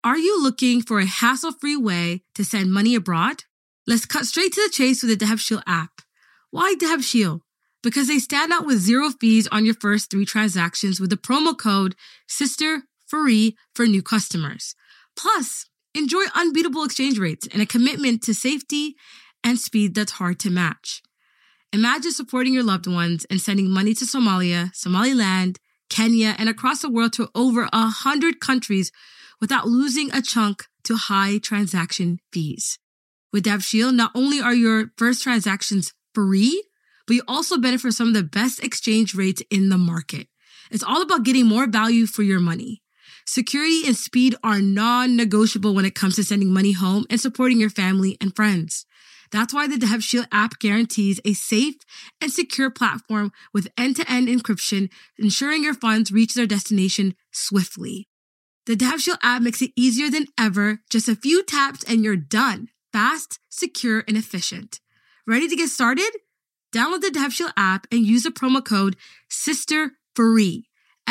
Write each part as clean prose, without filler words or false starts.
Are you looking for a hassle-free way to send money abroad? Let's cut straight to the chase with the DahabShield app. Why DahabShield? Because they stand out with 0 fees on your first 3 transactions with the promo code SISTERFREE for new customers. Plus, enjoy unbeatable exchange rates and a commitment to safety and speed that's hard to match. Imagine supporting your loved ones and sending money to Somalia, Somaliland, Kenya, and across the world to over 100 countries without losing a chunk to high transaction fees. With DahabShield, not only are your first transactions free, but you also benefit from some of the best exchange rates in the market. It's all about getting more value for your money. Security and speed are non-negotiable when it comes to sending money home and supporting your family and friends. That's why the DahabShield app guarantees a safe and secure platform with end-to-end encryption, ensuring your funds reach their destination swiftly. The DahabShield app makes it easier than ever. Just a few taps and you're done. Fast, secure, and efficient. Ready to get started? Download the DahabShield app and use the promo code SISTERFREE,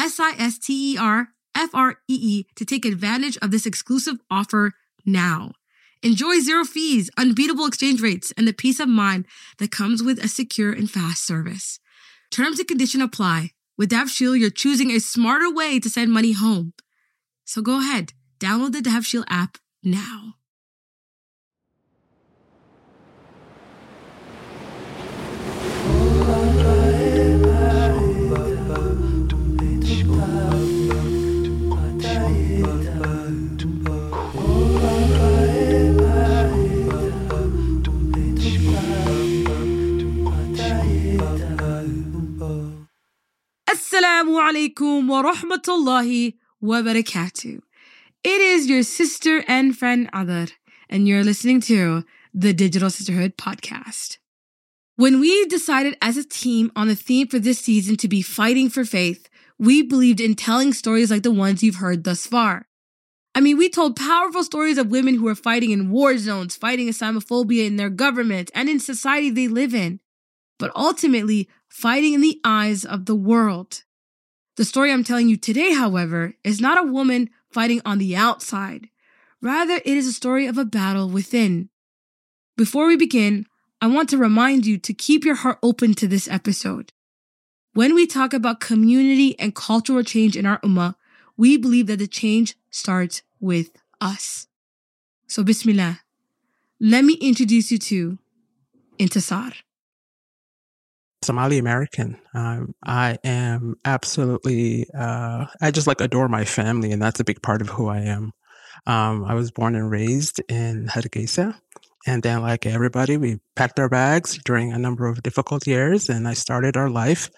SISTERFREE, to take advantage of this exclusive offer now. Enjoy 0 fees, unbeatable exchange rates, and the peace of mind that comes with a secure and fast service. Terms and conditions apply. With DahabShield, you're choosing a smarter way to send money home. So go ahead, download the DahabShield app now. Assalamu alaikum wa rahmatullahi wa barakatuh. It is your sister and friend Adar, and you're listening to the Digital Sisterhood Podcast. When we decided as a team on the theme for this season to be fighting for faith, we believed in telling stories like the ones you've heard thus far. I mean, we told powerful stories of women who are fighting in war zones, fighting Islamophobia in their government and in society they live in, but ultimately fighting in the eyes of the world. The story I'm telling you today, however, is not a woman fighting on the outside. Rather, it is a story of a battle within. Before we begin, I want to remind you to keep your heart open to this episode. When we talk about community and cultural change in our ummah, we believe that the change starts with us. So Bismillah, let me introduce you to Intisar. Somali American. I am absolutely, I just adore my family, and that's a big part of who I am. I was born and raised in Hargeisa, and then like everybody, we packed our bags during a number of difficult years, and I started our life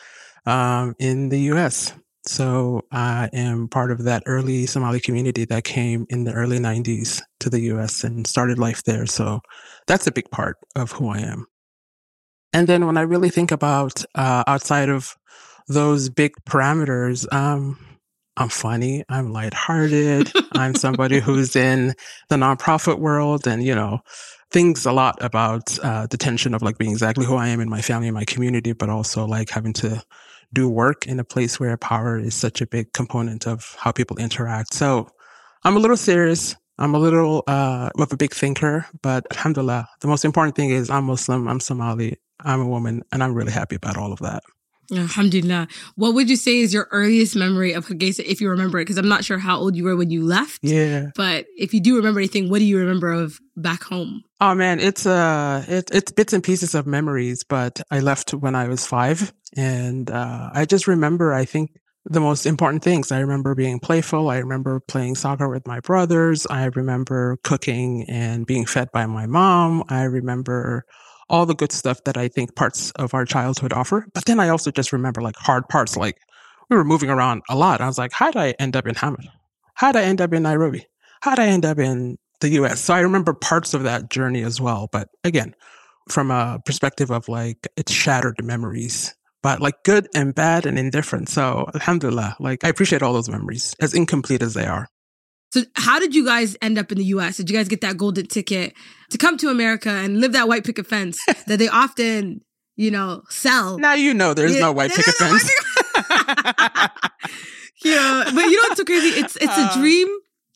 in the U.S. So I am part of that early Somali community that came in the early 90s to the U.S. and started life there. So that's a big part of who I am. And then when I really think about outside of those big parameters, I'm funny, I'm lighthearted, I'm somebody who's in the nonprofit world and, thinks a lot about the tension of being exactly who I am in my family and my community, but also having to do work in a place where power is such a big component of how people interact. So I'm a little serious. I'm a little of a big thinker, but alhamdulillah, the most important thing is I'm Muslim, I'm Somali, I'm a woman, and I'm really happy about all of that. Alhamdulillah. What would you say is your earliest memory of Hargeisa, if you remember it? Because I'm not sure how old you were when you left. Yeah. But if you do remember anything, what do you remember of back home? Oh man, it's bits and pieces of memories, but I left when I was 5. And I just remember, I think, the most important things. I remember being playful. I remember playing soccer with my brothers. I remember cooking and being fed by my mom. I remember all the good stuff that I think parts of our childhood offer. But then I also just remember hard parts. We were moving around a lot. I was like, how did I end up in Hamad? How did I end up in Nairobi? How did I end up in the US? So I remember parts of that journey as well. But again, from a perspective of it's shattered memories, but good and bad and indifferent. So alhamdulillah, I appreciate all those memories, as incomplete as they are. So how did you guys end up in the U.S.? Did you guys get that golden ticket to come to America and live that white picket fence that they often, sell? Now there's no white picket fence. Yeah, but what's so crazy? It's a dream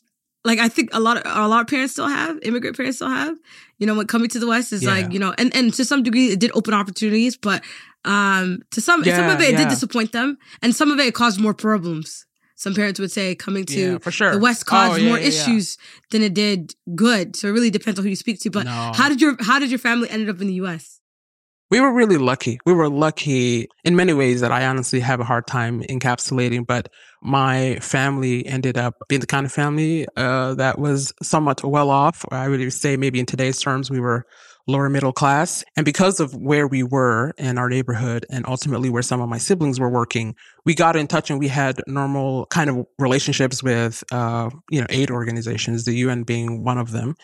like I think a lot of parents still have, immigrant parents still have, when coming to the West is like, and to some degree it did open opportunities, but some of it did disappoint them, and some of it caused more problems. Some parents would say coming to for sure. the West caused more issues than it did good. So it really depends on who you speak to. But how did your family end up in the US? We were really lucky. We were lucky in many ways that I honestly have a hard time encapsulating, but my family ended up being the kind of family that was somewhat well off. I would say maybe in today's terms, we were lower middle class. And because of where we were in our neighborhood and ultimately where some of my siblings were working, we got in touch and we had normal kind of relationships with, aid organizations, the UN being one of them.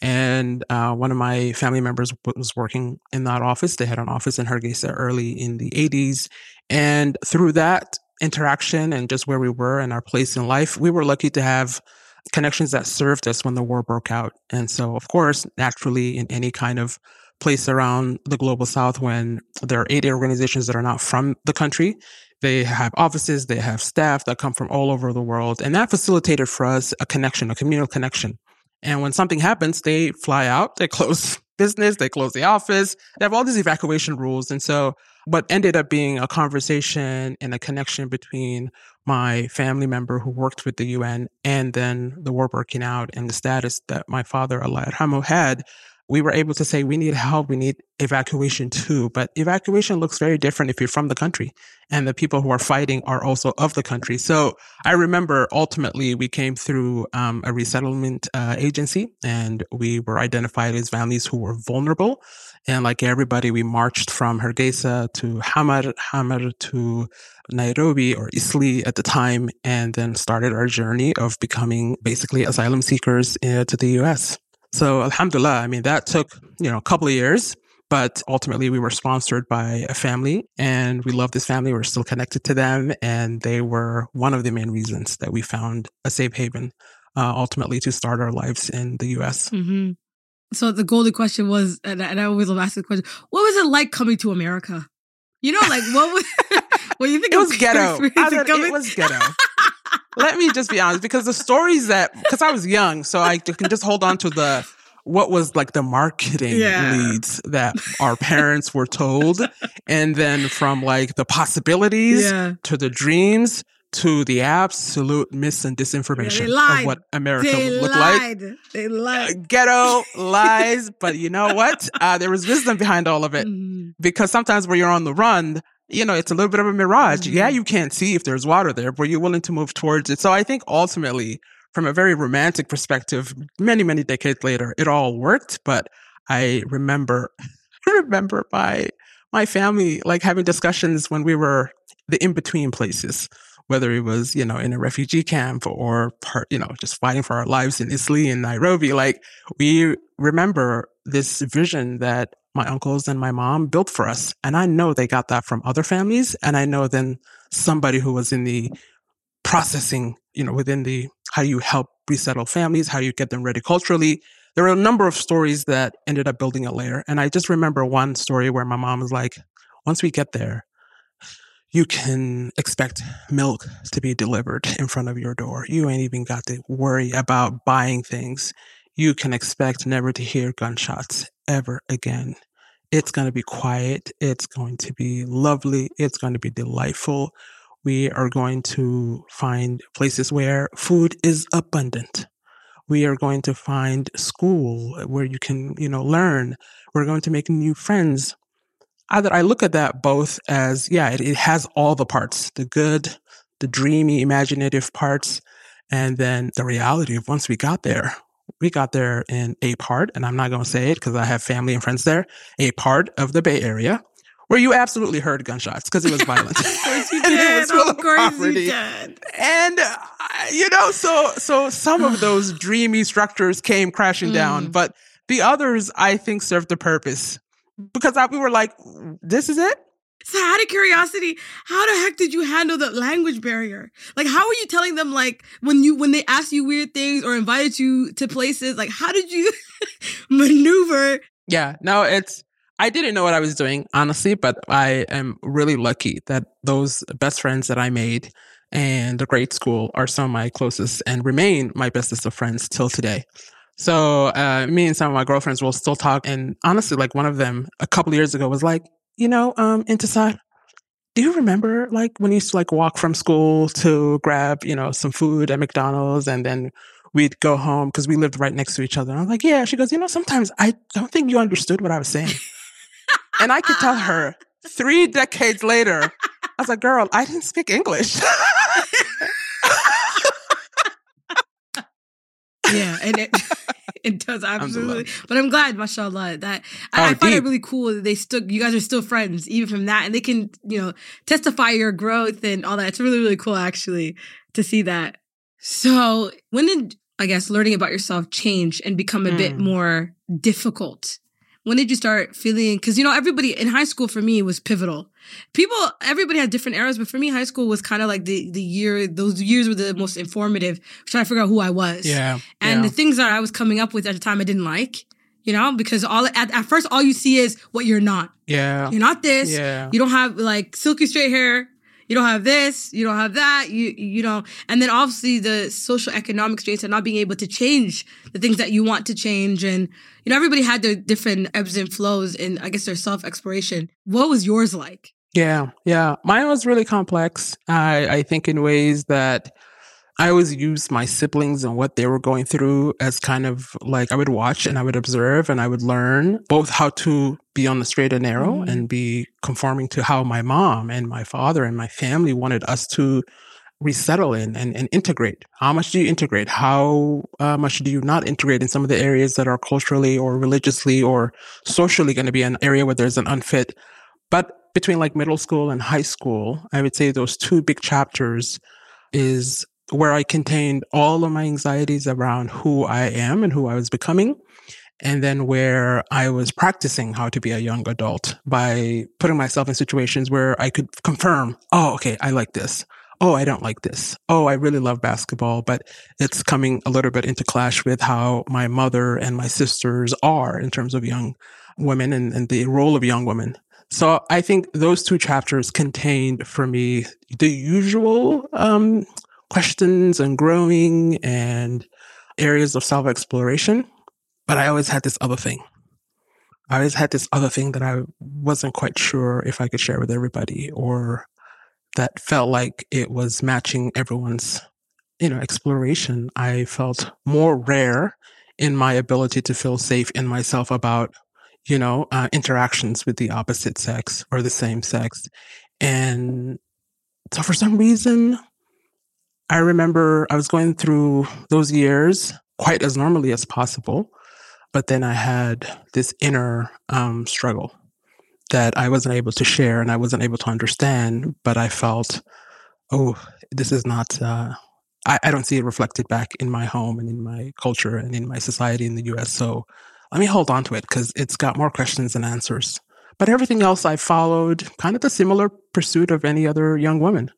And one of my family members was working in that office. They had an office in Hargeisa early in the 80s. And through that interaction and just where we were and our place in life, we were lucky to have connections that served us when the war broke out. And so, of course, naturally, in any kind of place around the global South, when there are aid organizations that are not from the country, they have offices, they have staff that come from all over the world. And that facilitated for us a connection, a communal connection. And when something happens, they fly out, they close business, they close the office, they have all these evacuation rules. And so what ended up being a conversation and a connection between my family member who worked with the UN and then the war breaking out and the status that my father, Allah yarhamu, had, we were able to say, we need help, we need evacuation too. But evacuation looks very different if you're from the country and the people who are fighting are also of the country. So I remember ultimately we came through a resettlement agency and we were identified as families who were vulnerable. And like everybody, we marched from Hargeisa to Hamar to Nairobi or Isli at the time, and then started our journey of becoming basically asylum seekers to the US. So alhamdulillah, I mean, that took, a couple of years, but ultimately we were sponsored by a family and we love this family. We're still connected to them. And they were one of the main reasons that we found a safe haven, ultimately to start our lives in the US. Mm-hmm. So the golden question was, and I always love asking the question, what was it like coming to America? What was, when you think it was ghetto. It was ghetto. Let me just be honest, because the stories because I was young, so I can just hold on to what was like the marketing leads that our parents were told. And then from like the possibilities to the dreams to the absolute myths and disinformation of what America would look like. They lied. Ghetto lies. But you know what? There was wisdom behind all of it. Because sometimes when you're on the run, it's a little bit of a mirage. Yeah, you can't see if there's water there, but you're willing to move towards it. So I think ultimately, from a very romantic perspective, many, many decades later, it all worked. But I remember my family like having discussions when we were the in-between places, whether it was, in a refugee camp or just fighting for our lives in Isli and Nairobi. Like we remember this vision that my uncles and my mom built for us. And I know they got that from other families. And I know then somebody who was in the processing, within the, how you help resettle families, how you get them ready culturally. There were a number of stories that ended up building a layer. And I just remember one story where my mom was like, once we get there, you can expect milk to be delivered in front of your door. You ain't even got to worry about buying things. You can expect never to hear gunshots ever again. It's going to be quiet. It's going to be lovely. It's going to be delightful. We are going to find places where food is abundant. We are going to find school where you can, learn. We're going to make new friends. I look at that both as, it has all the parts, the good, the dreamy, imaginative parts, and then the reality of once we got there in a part, and I'm not going to say it because I have family and friends there, a part of the Bay Area where you absolutely heard gunshots because it was violent. Of course you did. It was full of property. And, so some of those dreamy structures came crashing down, but the others, I think, served the purpose. Because we were like, this is it? So out of curiosity, how the heck did you handle the language barrier? Like, how were you telling them, like, when they asked you weird things or invited you to places, like, how did you maneuver? Yeah, no, I didn't know what I was doing, honestly, but I am really lucky that those best friends that I made and the grade school are some of my closest and remain my bestest of friends till today. So me and some of my girlfriends will still talk. And honestly, like one of them a couple of years ago was like, Intisar, do you remember like when you used to like walk from school to grab, some food at McDonald's and then we'd go home because we lived right next to each other. And I was like, yeah. She goes, sometimes I don't think you understood what I was saying. And I could tell her 3 decades later, I was like, girl, I didn't speak English. Yeah, and it does absolutely. But I'm glad, mashallah, that I find it really cool that you guys are still friends even from that, and they can testify your growth and all that. It's really, really cool actually to see that. So when did, I guess, learning about yourself change and become a bit more difficult? When did you start feeling, because, everybody in high school for me was pivotal. Everybody had different eras, but for me, high school was kind of like those years were the most informative, trying to figure out who I was. Yeah. And the things that I was coming up with at the time I didn't like, because at first all you see is what you're not. Yeah. You're not this. Yeah. You don't have like silky straight hair. You don't have this, you don't have that, and then obviously the social economic strains of not being able to change the things that you want to change. And, everybody had their different ebbs and flows in, I guess, their self-exploration. What was yours like? Yeah. Mine was really complex. I think in ways that I always used my siblings and what they were going through as kind of like I would watch and I would observe and I would learn both how to be on the straight and narrow and be conforming to how my mom and my father and my family wanted us to resettle in and integrate. How much do you integrate? How much do you not integrate in some of the areas that are culturally or religiously or socially going to be an area where there's an unfit? But between like middle school and high school, I would say those 2 big chapters is where I contained all of my anxieties around who I am and who I was becoming. And then where I was practicing how to be a young adult by putting myself in situations where I could confirm, oh, okay, I like this. Oh, I don't like this. Oh, I really love basketball, but it's coming a little bit into clash with how my mother and my sisters are in terms of young women and the role of young women. So I think those 2 chapters contained for me the usual questions and growing and areas of self-exploration. But I always had this other thing. That I wasn't quite sure if I could share with everybody or that felt like it was matching everyone's, exploration. I felt more rare in my ability to feel safe in myself about, interactions with the opposite sex or the same sex. And so for some reason, I remember I was going through those years quite as normally as possible, but then I had this inner struggle that I wasn't able to share and I wasn't able to understand, but I felt, oh, this is not, I don't see it reflected back in my home and in my culture and in my society in the US. So let me hold on to it because it's got more questions than answers. But everything else I followed kind of the similar pursuit of any other young woman,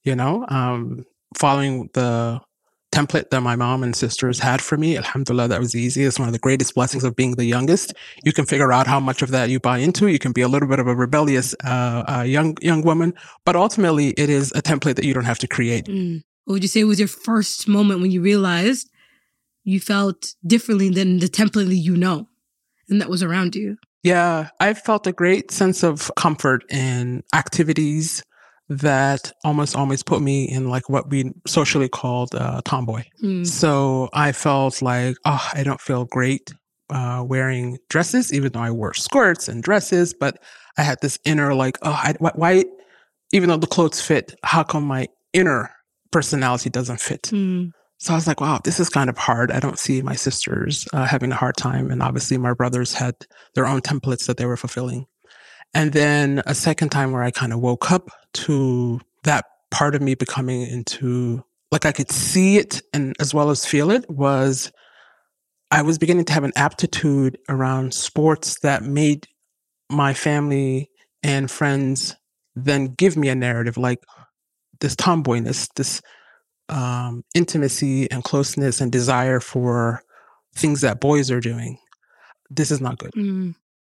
following the template that my mom and sisters had for me. Alhamdulillah, that was easy. It's one of the greatest blessings of being the youngest. You can figure out how much of that you buy into. You can be a little bit of a rebellious young woman, but ultimately it is a template that you don't have to create. What would you say was your first moment when you realized you felt differently than the template that and that was around you? Yeah, I felt a great sense of comfort in activities that almost always put me in like what we socially called tomboy. So I felt like, I don't feel great wearing dresses, even though I wore skirts and dresses, but I had this inner like, why, even though the clothes fit, how come my inner personality doesn't fit? So I was like, wow, this is kind of hard. I don't see my sisters having a hard time. And obviously my brothers had their own templates that they were fulfilling. And then a second time where I kind of woke up to that part of me becoming into, like I could see it and as well as feel it, was I was beginning to have an aptitude around sports that made my family and friends then give me a narrative like this tomboyness, this intimacy and closeness and desire for things that boys are doing. This is not good.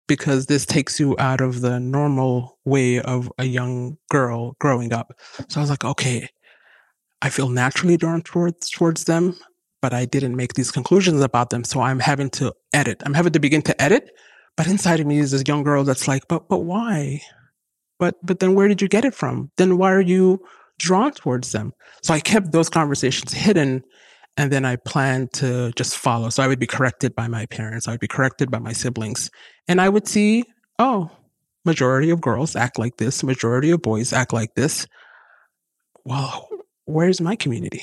because this takes you out of the normal way of a young girl growing up. So I was like, okay, I feel naturally drawn towards them, but I didn't make these conclusions about them. So I'm having to edit. I'm having to begin to edit. But inside of me is this young girl that's like, but why? But then where did you get it from? Then why are you drawn towards them? So I kept those conversations hidden. And then I planned to just follow. So I would be corrected by my parents. I would be corrected by my siblings. And I would see, oh, majority of girls act like this. Majority of boys act like this. Well, where's my community?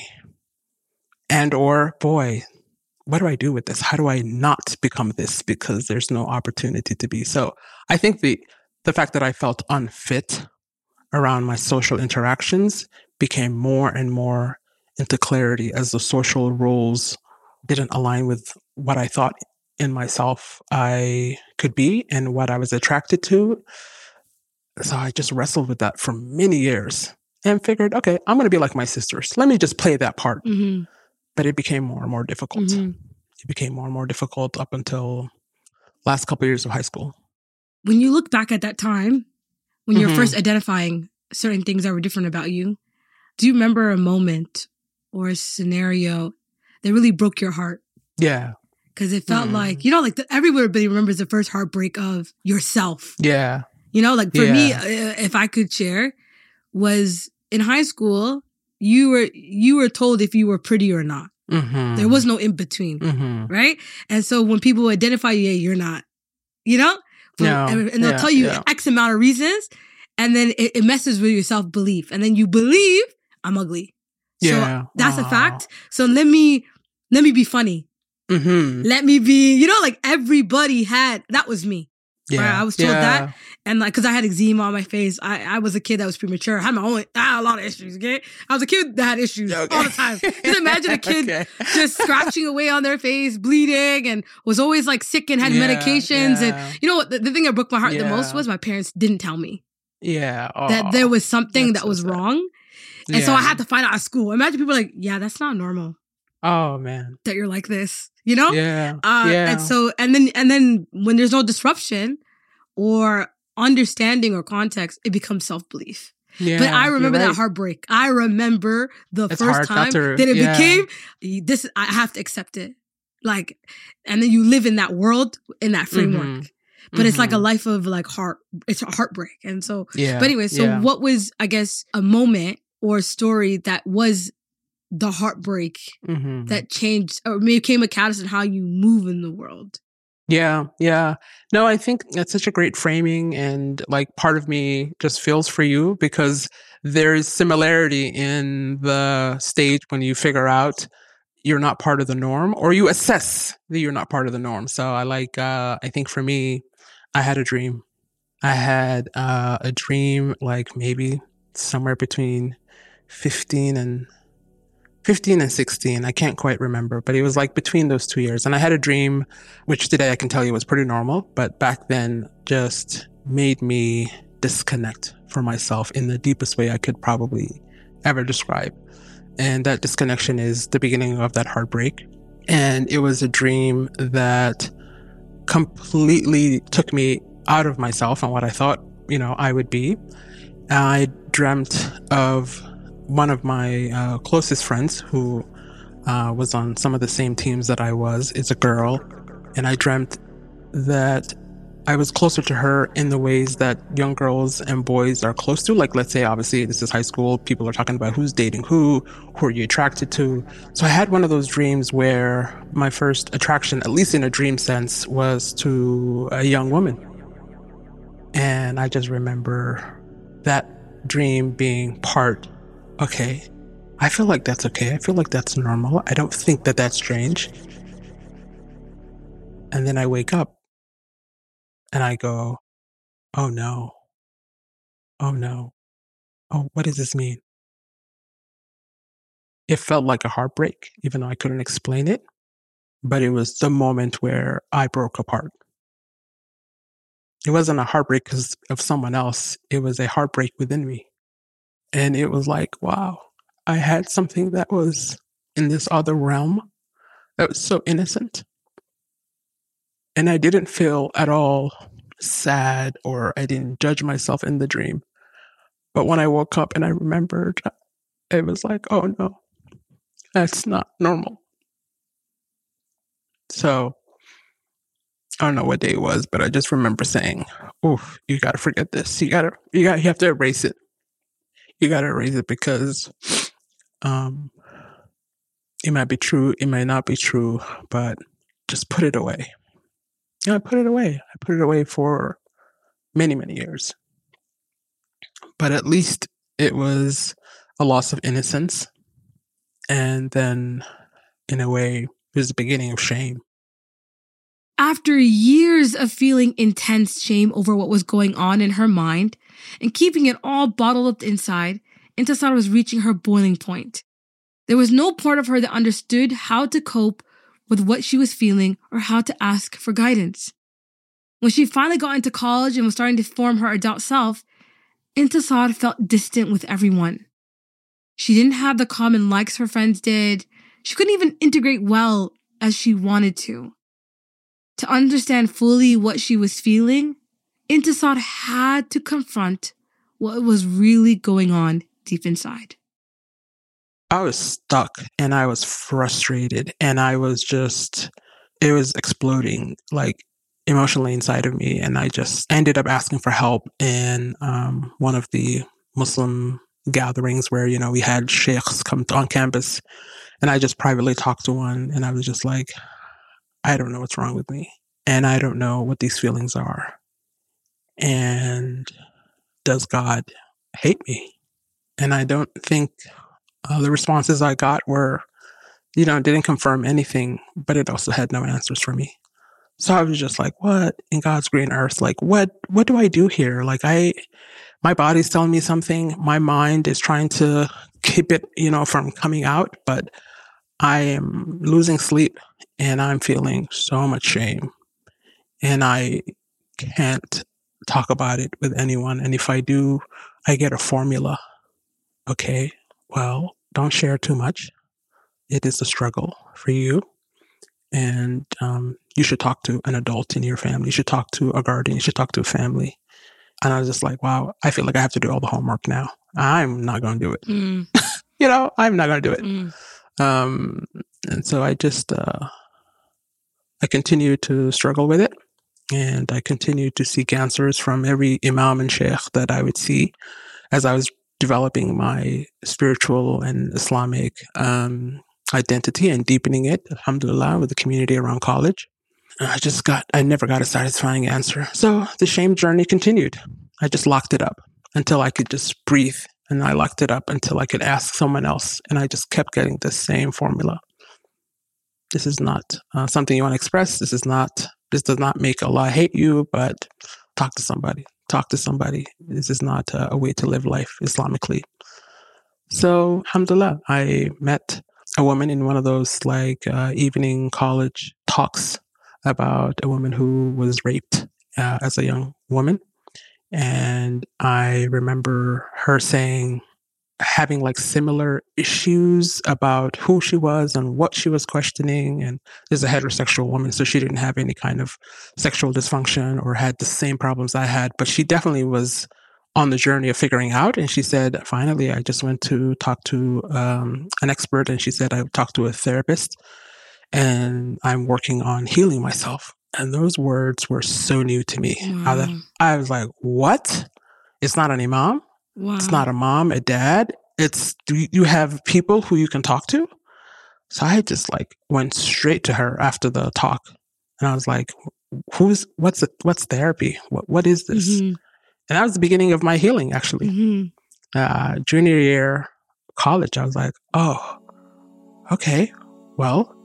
And or, boy, what do I do with this? How do I not become this? Because there's no opportunity to be. So I think the fact that I felt unfit around my social interactions became more and more into clarity as the social roles didn't align with what I thought in myself I could be and what I was attracted to. So I just wrestled with that for many years and figured, okay, I'm going to be like my sisters. Let me just play that part. Mm-hmm. But it became more and more difficult. Mm-hmm. It became more and more difficult up until last couple of years of high school. When you look back at that time, when you're Mhm. first identifying certain things that were different about you, do you remember a moment or a scenario that really broke your heart? Yeah. Because it felt like, like everybody remembers the first heartbreak of yourself. Yeah. Like for me, if I could share, was in high school, you were told if you were pretty or not. Mm-hmm. There was no in between, Mm-hmm. right? And so when people identify you, yeah, you're not, No. and they'll tell you X amount of reasons, and then it messes with your self-belief. And then you believe I'm ugly. Yeah. So that's a fact. So let me be funny. Mm-hmm. Let me be, everybody that was me. Yeah. Right? I was told that. And because I had eczema on my face, I was a kid that was premature. I had a lot of issues, okay? I was a kid that had issues all the time. Just imagine a kid just scratching away on their face, bleeding, and was always like sick and had medications. And you know what? The thing that broke my heart the most was my parents didn't tell me. Yeah. That there was something that was wrong. And so I had to find out at school. Imagine people like, yeah, that's not normal. Oh, man. That you're like this, Yeah. And so, and then when there's no disruption or understanding or context, it becomes self-belief. Yeah, but I remember that heartbreak. I remember it's first time that it became this. I have to accept it. And then you live in that world, in that framework. Mm-hmm. But it's like a life of it's a heartbreak. And so, but anyway, so what was, I guess, a moment or a story that was the heartbreak that changed or became a catalyst in how you move in the world? Yeah. No, I think that's such a great framing, and part of me just feels for you because there's similarity in the stage when you figure out you're not part of the norm, or you assess that you're not part of the norm. So I think for me, I had a dream. I had a dream maybe somewhere between 15 and 16. I can't quite remember, but it was between those 2 years. And I had a dream, which today I can tell you was pretty normal, but back then just made me disconnect from myself in the deepest way I could probably ever describe. And that disconnection is the beginning of that heartbreak. And it was a dream that completely took me out of myself and what I thought, I would be. I dreamt of one of my closest friends who was on some of the same teams that I was. It's a girl. And I dreamt that I was closer to her in the ways that young girls and boys are close to. Let's say, obviously, this is high school. People are talking about who's dating who are you attracted to. So I had one of those dreams where my first attraction, at least in a dream sense, was to a young woman. And I just remember that dream being okay, I feel like that's okay. I feel like that's normal. I don't think that that's strange. And then I wake up and I go, oh no. Oh no. Oh, what does this mean? It felt like a heartbreak, even though I couldn't explain it. But it was the moment where I broke apart. It wasn't a heartbreak because of someone else. It was a heartbreak within me. And it was wow, I had something that was in this other realm that was so innocent. And I didn't feel at all sad or I didn't judge myself in the dream. But when I woke up and I remembered, it was like, oh no, that's not normal. So I don't know what day it was, but I just remember saying, "Oh, you got to forget this. You have to erase it. You got to erase it because um, it might be true, it might not be true, but just put it away." And I put it away. I put it away for many, many years. But at least it was a loss of innocence, and then, in a way, it was the beginning of shame. After years of feeling intense shame over what was going on in her mind and keeping it all bottled up inside, Intisar was reaching her boiling point. There was no part of her that understood how to cope with what she was feeling or how to ask for guidance. When she finally got into college and was starting to form her adult self, Intisar felt distant with everyone. She didn't have the common likes her friends did. She couldn't even integrate well as she wanted to. To understand fully what she was feeling, Intisar had to confront what was really going on deep inside. I was stuck and I was frustrated and it was exploding like emotionally inside of me. And I just ended up asking for help in one of the Muslim gatherings where, we had sheikhs come on campus, and I just privately talked to one, and I was just like, I don't know what's wrong with me, and I don't know what these feelings are. And does God hate me? And I don't think the responses I got were, didn't confirm anything, but it also had no answers for me. So I was just like, what in God's green earth? Like, what do I do here? Like, my body's telling me something. My mind is trying to keep it, from coming out, but I am losing sleep and I'm feeling so much shame, and I can't talk about it with anyone. And if I do, I get a formula. Okay, well, don't share too much. It is a struggle for you. And you should talk to an adult in your family. You should talk to a guardian. You should talk to a family. And I was just like, wow, I feel like I have to do all the homework now. I'm not going to do it. I'm not going to do it. And so I just, I continued to struggle with it. And I continued to seek answers from every imam and sheikh that I would see as I was developing my spiritual and Islamic identity and deepening it, alhamdulillah, with the community around college. I never got a satisfying answer. So the shame journey continued. I just locked it up until I could just breathe. And I locked it up until I could ask someone else. And I just kept getting the same formula. This is not something you want to express. This does not make Allah hate you, but talk to somebody. Talk to somebody. This is not a way to live life Islamically. So, alhamdulillah, I met a woman in one of those evening college talks about a woman who was raped as a young woman. And I remember her having similar issues about who she was and what she was questioning. And there's a heterosexual woman, so she didn't have any kind of sexual dysfunction or had the same problems I had, but she definitely was on the journey of figuring out. And she said, finally, I just went to talk to an expert, and she said, I talked to a therapist and I'm working on healing myself. And those words were so new to me. Wow. I was like, what? It's not an imam? Wow. It's not a mom, a dad. You have people who you can talk to. So I just went straight to her after the talk, and I was like, what's therapy? What is this? Mm-hmm. And that was the beginning of my healing, actually. Mm-hmm. Junior year college, I was like, oh, okay, well,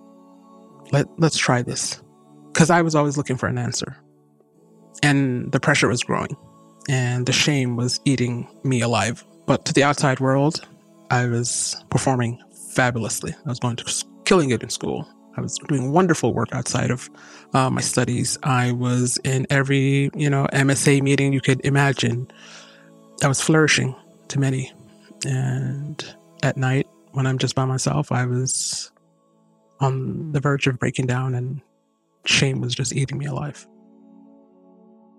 let's try this, because I was always looking for an answer, and the pressure was growing. And the shame was eating me alive. But to the outside world, I was performing fabulously. I was killing it in school. I was doing wonderful work outside of my studies. I was in every, MSA meeting you could imagine. I was flourishing to many. And at night, when I'm just by myself, I was on the verge of breaking down, and shame was just eating me alive.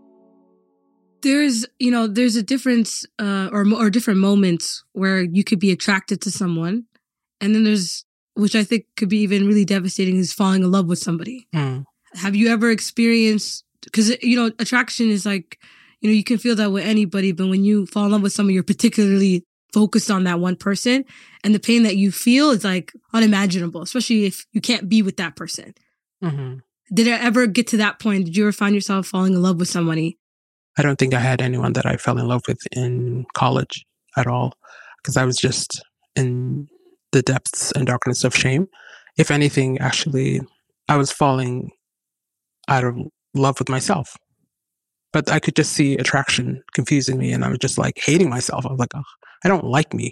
there's a difference or different moments where you could be attracted to someone. And then there's, which I think could be even really devastating, is falling in love with somebody. Have you ever experienced, because, attraction is like, you can feel that with anybody, but when you fall in love with someone, you're particularly focused on that one person. And the pain that you feel is like unimaginable, especially if you can't be with that person. Mm-hmm. Did it ever get to that point? Did you ever find yourself falling in love with somebody? I don't think I had anyone that I fell in love with in college at all, because I was just in the depths and darkness of shame. If anything, actually, I was falling out of love with myself. But I could just see attraction confusing me, and I was just like hating myself. I was like, oh, I don't like me.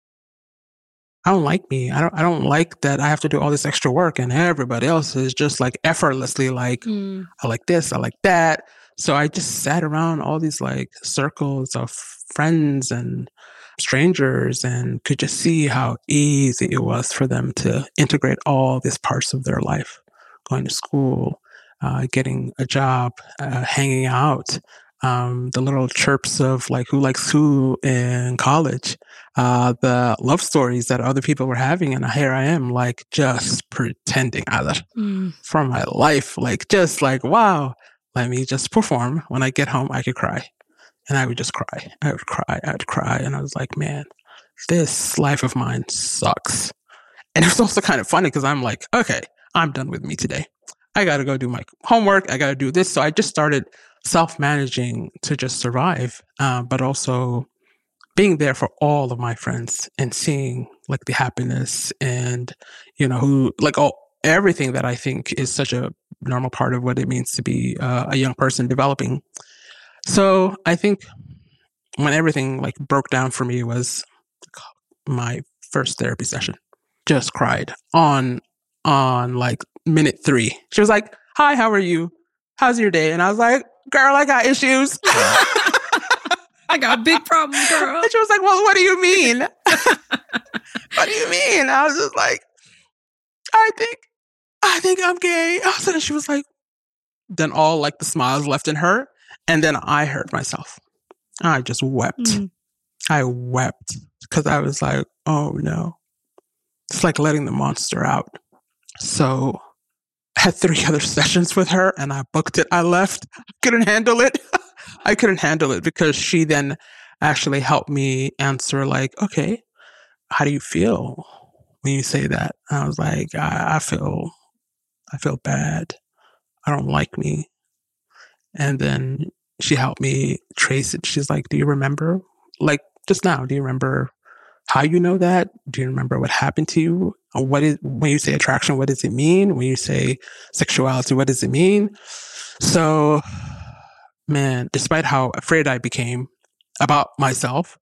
I don't like me. I don't like that I have to do all this extra work and everybody else is just like effortlessly like, I like this, I like that. So I just sat around all these like circles of friends and strangers and could just see how easy it was for them to integrate all these parts of their life, going to school, getting a job, hanging out, the little chirps of like who likes who in college, the love stories that other people were having. And here I am like just pretending for my life, like just like, wow, let me just perform. When I get home, I could cry. And I would just cry. I would cry. And I was like, man, this life of mine sucks. And it was also kind of funny because I'm like, okay, I'm done with me today. I got to go do my homework. I got to do this. So I just started self-managing to just survive, but also being there for all of my friends and seeing like the happiness and, who like everything that I think is such a normal part of what it means to be a young person developing. So I think when everything like broke down for me was my first therapy session. Just cried on like minute 3. She was like, "Hi, how are you? How's your day?" And I was like, "Girl, I got issues." I got big problems, girl. And she was like, "Well, what do you mean?" What do you mean? I was just like, I think I'm gay. All of a sudden she was like, then all like the smiles left in her. And then I heard myself. I just wept. I wept because I was like, oh no. It's like letting the monster out. So I had 3 other sessions with her and I booked it. I left. I couldn't handle it. I couldn't handle it because she then actually helped me answer like, okay, how do you feel when you say that? And I was like, I feel bad. I don't like me. And then she helped me trace it. She's like, do you remember, like just now, do you remember how you know that? Do you remember what happened to you? When you say attraction, what does it mean? When you say sexuality, what does it mean? So, man, despite how afraid I became about myself,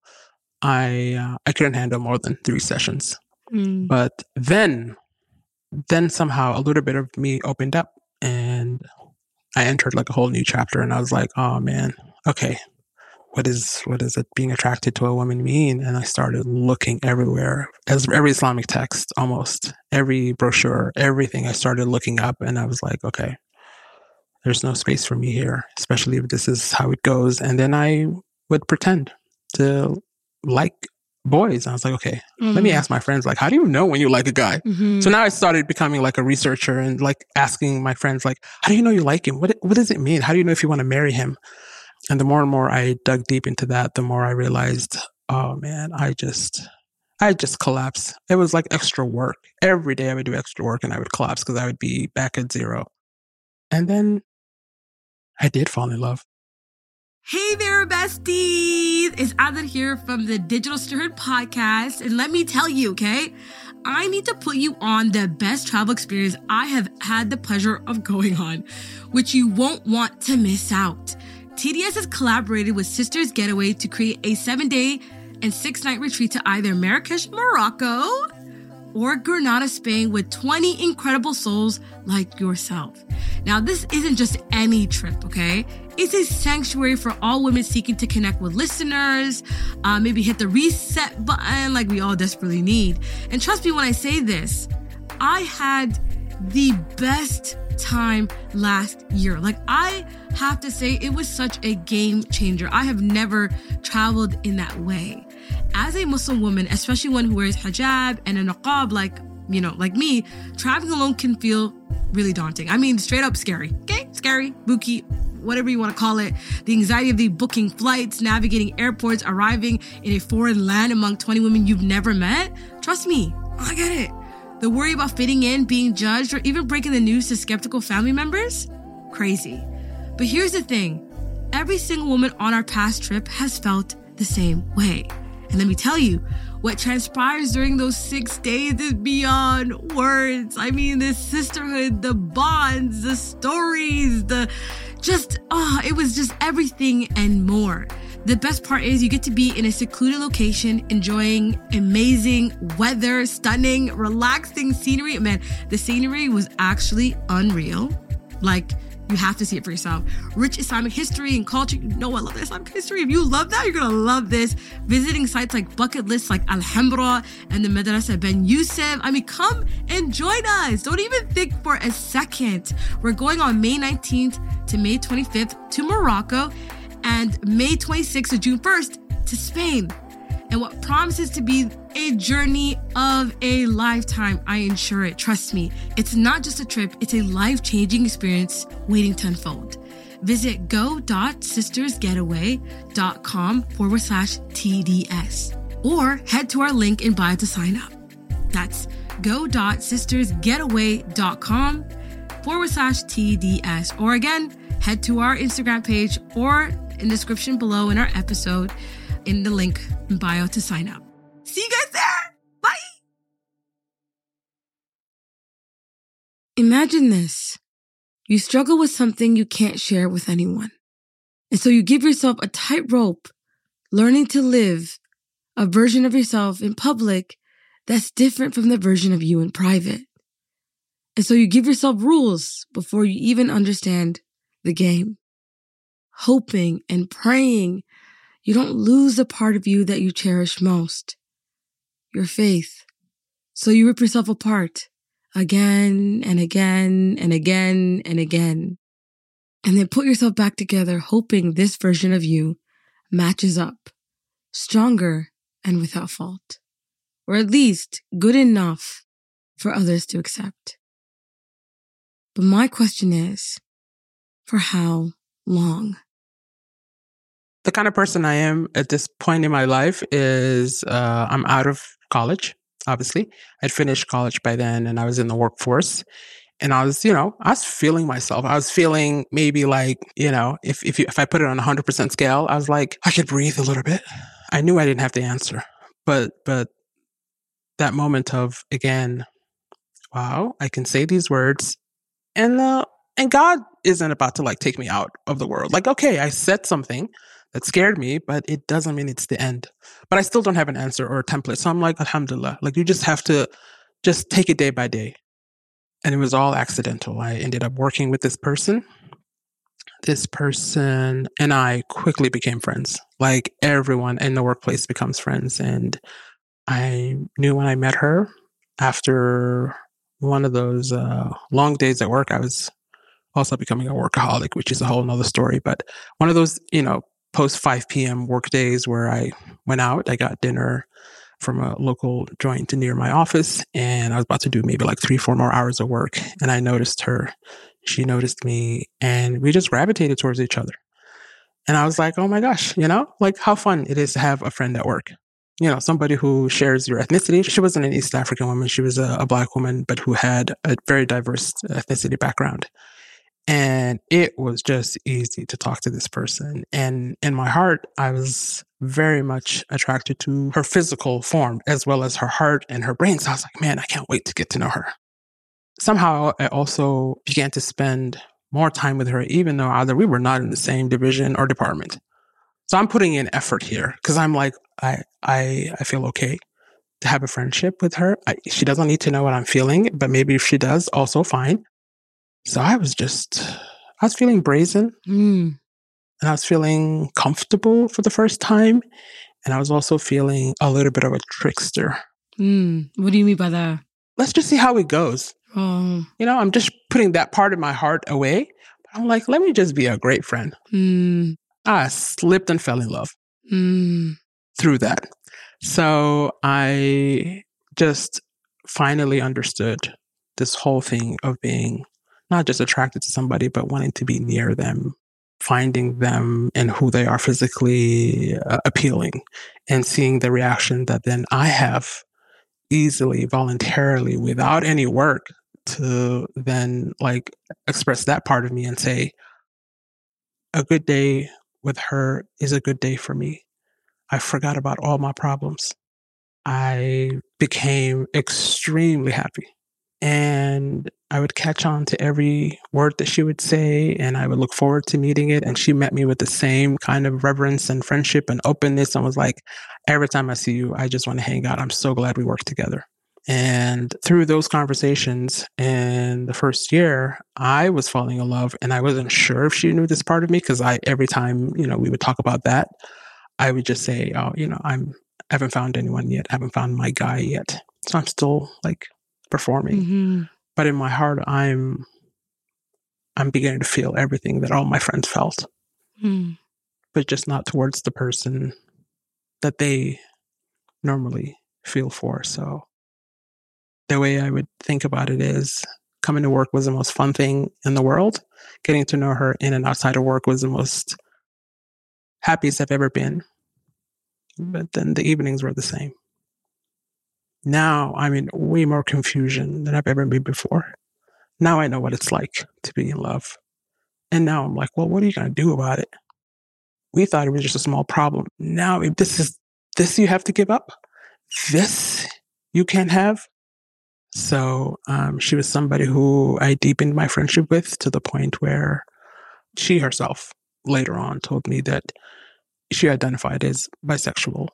I couldn't handle more than 3 sessions. But then somehow a little bit of me opened up and I entered like a whole new chapter and I was like, oh man, okay, what is it being attracted to a woman mean? And I started looking everywhere, as every Islamic text, almost every brochure, everything I started looking up and I was like, okay, there's no space for me here, especially if this is how it goes. And then I would pretend to like boys. I was like, okay, let me ask my friends, like, how do you know when you like a guy? So now I started becoming like a researcher and like asking my friends, like, how do you know you like him? What does it mean? How do you know if you want to marry him? And the more and more I dug deep into that, the more I realized, oh man, I just collapsed. It was like extra work. Every day I would do extra work and I would collapse because I would be back at 0. And then I did fall in love. Hey there, besties! It's Adar here from the Digital Sisterhood podcast. And let me tell you, okay? I need to put you on the best travel experience I have had the pleasure of going on, which you won't want to miss out. TDS has collaborated with Sisters Getaway to create a 7-day and 6-night retreat to either Marrakesh, Morocco, or Granada, Spain with 20 incredible souls like yourself. Now, this isn't just any trip, okay? It's a sanctuary for all women seeking to connect with listeners, maybe hit the reset button like we all desperately need. And trust me when I say this, I had the best time last year. Like, I have to say, it was such a game changer. I have never traveled in that way. As a Muslim woman, especially one who wears hijab and a niqab, like me, traveling alone can feel really daunting. I mean, straight up scary. Okay? Scary, spooky, whatever you want to call it. The anxiety of the booking flights, navigating airports, arriving in a foreign land among 20 women you've never met. Trust me, I get it. The worry about fitting in, being judged, or even breaking the news to skeptical family members? Crazy. But here's the thing. Every single woman on our past trip has felt the same way. And let me tell you, what transpires during those 6 days is beyond words. I mean, the sisterhood, the bonds, the stories, it was just everything and more. The best part is you get to be in a secluded location, enjoying amazing weather, stunning, relaxing scenery. Man, the scenery was actually unreal. Like, you have to see it for yourself. Rich Islamic history and culture. You know I love Islamic history. If you love that, you're going to love this. Visiting sites like bucket lists like Alhambra and the Madrasa Ben Yusuf. I mean, come and join us. Don't even think for a second. We're going on May 19th to May 25th to Morocco and May 26th to June 1st to Spain. And what promises to be a journey of a lifetime, I ensure it. Trust me, it's not just a trip, it's a life-changing experience waiting to unfold. Visit go.sistersgetaway.com/TDS or head to our link in bio to sign up. That's go.sistersgetaway.com/TDS. Or again, head to our Instagram page or in the description below in our episode in the link in bio to sign up. See you guys there. Bye. Imagine this. You struggle with something you can't share with anyone. And so you give yourself a tightrope, learning to live a version of yourself in public that's different from the version of you in private. And so you give yourself rules before you even understand the game, hoping and praying you don't lose the part of you that you cherish most, your faith. So you rip yourself apart again and again and again and again, and then put yourself back together, hoping this version of you matches up, stronger and without fault, or at least good enough for others to accept. But my question is, for how long? The kind of person I am at this point in my life is I'm out of college, obviously. I'd finished college by then and I was in the workforce. And I was feeling myself. I was feeling maybe like, if I put it on a 100% scale, I was like, I could breathe a little bit. I knew I didn't have to answer. But that moment of, again, wow, I can say these words and God isn't about to like take me out of the world. Like, okay, I said something that scared me, but it doesn't mean it's the end. But I still don't have an answer or a template. So I'm like, alhamdulillah, like you just have to just take it day by day. And it was all accidental. I ended up working with this person. This person and I quickly became friends. Like everyone in the workplace becomes friends. And I knew when I met her, after one of those long days at work, I was also becoming a workaholic, which is a whole nother story. But one of those, post 5 p.m. work days where I went out, I got dinner from a local joint near my office, and I was about to do maybe like 3-4 more hours of work. And I noticed her, she noticed me, and we just gravitated towards each other. And I was like, oh my gosh, like how fun it is to have a friend at work. Somebody who shares your ethnicity. She wasn't an East African woman. She was a Black woman, but who had a very diverse ethnicity background. And it was just easy to talk to this person. And in my heart, I was very much attracted to her physical form as well as her heart and her brain. So I was like, man, I can't wait to get to know her. Somehow I also began to spend more time with her, even though either we were not in the same division or department. So I'm putting in effort here because I'm like, I feel okay to have a friendship with her. She doesn't need to know what I'm feeling, but maybe if she does, also fine. So I was feeling brazen and I was feeling comfortable for the first time. And I was also feeling a little bit of a trickster. What do you mean by that? Let's just see how it goes. Oh. I'm just putting that part of my heart away. But I'm like, let me just be a great friend. I slipped and fell in love through that. So I just finally understood this whole thing of being not just attracted to somebody, but wanting to be near them, finding them and who they are physically appealing, and seeing the reaction that then I have easily, voluntarily, without any work, to then like express that part of me and say, a good day with her is a good day for me. I forgot about all my problems. I became extremely happy. And I would catch on to every word that she would say, and I would look forward to meeting it. And she met me with the same kind of reverence and friendship and openness, and was like, every time I see you, I just want to hang out. I'm so glad we worked together. And through those conversations in the first year, I was falling in love, and I wasn't sure if she knew this part of me, because every time, we would talk about that, I would just say, oh, I haven't found anyone yet. I haven't found my guy yet. So I'm still like performing. But in my heart, I'm beginning to feel everything that all my friends felt, but just not towards the person that they normally feel for. So the way I would think about it is, coming to work was the most fun thing in the world. Getting to know her in and outside of work was the most happiest I've ever been. But then the evenings were the same. Now I'm in way more confusion than I've ever been before. Now I know what it's like to be in love. And now I'm like, well, what are you going to do about it? We thought it was just a small problem. Now, if this you have to give up, this you can't have. So she was somebody who I deepened my friendship with, to the point where she herself later on told me that she identified as bisexual.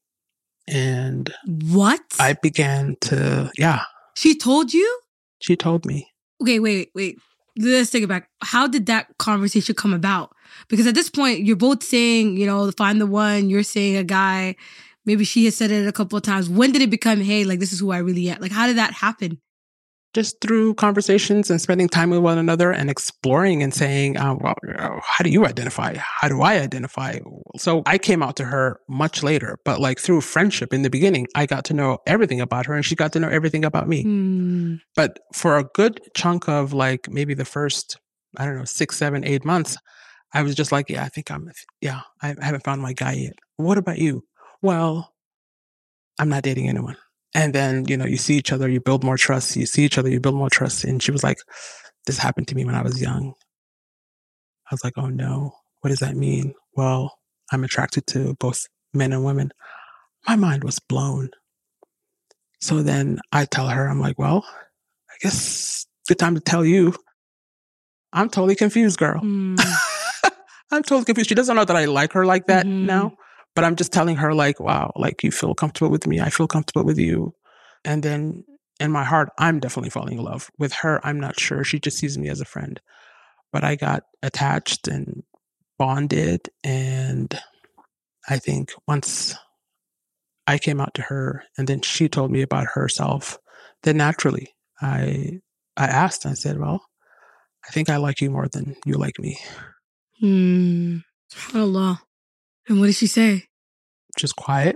And what? I began to, yeah. She told you? She told me. Okay, wait. Let's take it back. How did that conversation come about? Because at this point, you're both saying, find the one. You're saying a guy. Maybe she has said it a couple of times. When did it become, hey, like, this is who I really am? Like, how did that happen? Just through conversations and spending time with one another and exploring and saying, well, how do you identify? How do I identify? So I came out to her much later, but like through friendship in the beginning, I got to know everything about her, and she got to know everything about me. But for a good chunk of like maybe the first, 6, 7, 8 months, I was just like, I haven't found my guy yet. What about you? Well, I'm not dating anyone. And then, you see each other, you build more trust. You see each other, you build more trust. And she was like, this happened to me when I was young. I was like, oh no, what does that mean? Well, I'm attracted to both men and women. My mind was blown. So then I tell her, I'm like, well, I guess it's the time to tell you. I'm totally confused, girl. I'm totally confused. She doesn't know that I like her like that now. But I'm just telling her, like, wow, like, you feel comfortable with me. I feel comfortable with you. And then in my heart, I'm definitely falling in love. With her, I'm not sure. She just sees me as a friend. But I got attached and bonded. And I think once I came out to her and then she told me about herself, then naturally I asked, I said, well, I think I like you more than you like me. SubhanAllah. And what did she say? Just quiet.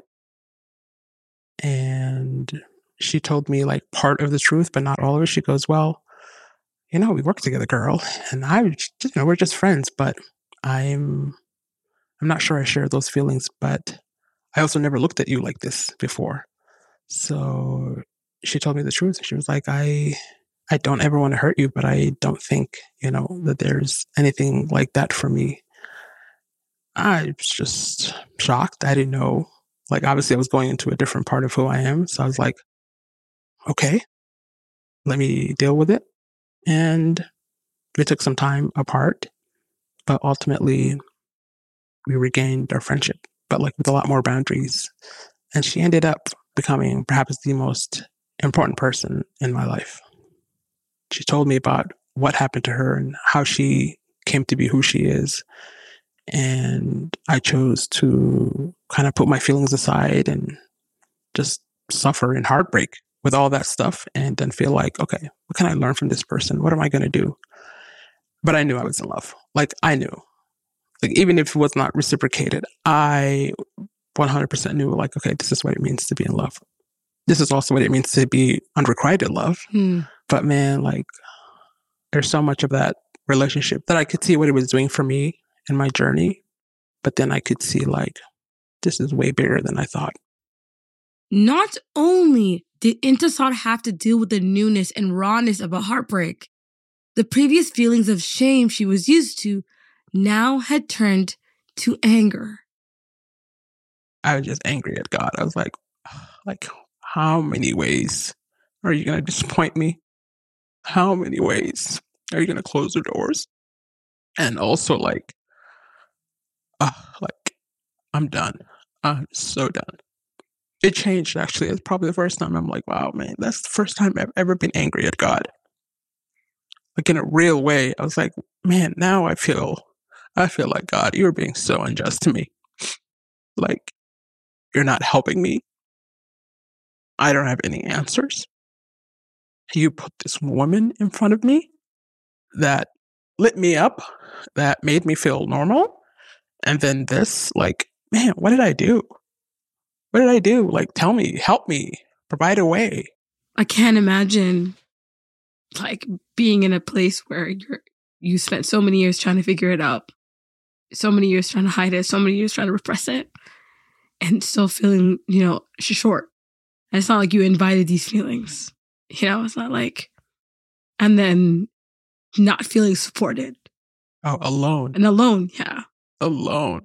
And she told me like part of the truth, but not all of it. She goes, well, we work together, girl. And we're just friends, but I'm not sure I share those feelings, but I also never looked at you like this before. So she told me the truth. She was like, I don't ever want to hurt you, but I don't think, that there's anything like that for me. I was just shocked. I didn't know. Like, obviously I was going into a different part of who I am. So I was like, okay, let me deal with it. And we took some time apart, but ultimately we regained our friendship, but like with a lot more boundaries. And she ended up becoming perhaps the most important person in my life. She told me about what happened to her and how she came to be who she is. And I chose to kind of put my feelings aside and just suffer in heartbreak with all that stuff and then feel like, okay, what can I learn from this person? What am I going to do? But I knew I was in love. Like, I knew. Like, even if it was not reciprocated, I 100% knew, like, okay, this is what it means to be in love. This is also what it means to be unrequited love. But man, like, there's so much of that relationship that I could see what it was doing for me in my journey. But then I could see, like, this is way bigger than I thought. Not only did Intisar have to deal with the newness and rawness of a heartbreak, the previous feelings of shame she was used to now had turned to anger. I was just angry at God. I was like, how many ways are you going to disappoint me? How many ways are you going to close the doors? And also, like, I'm done. I'm so done. It changed, actually. It's probably the first time I'm like, wow, man, that's the first time I've ever been angry at God. Like, in a real way. I was like, man, now I feel like, God, you're being so unjust to me. Like, you're not helping me. I don't have any answers. You put this woman in front of me that lit me up, that made me feel normal. And then this, like, man, what did I do? What did I do? Like, tell me, help me, provide a way. I can't imagine, like, being in a place where you spent so many years trying to figure it out, so many years trying to hide it, so many years trying to repress it, and still feeling, short. And it's not like you invited these feelings. It's not like, and then not feeling supported. Oh, alone. And alone, yeah. Alone.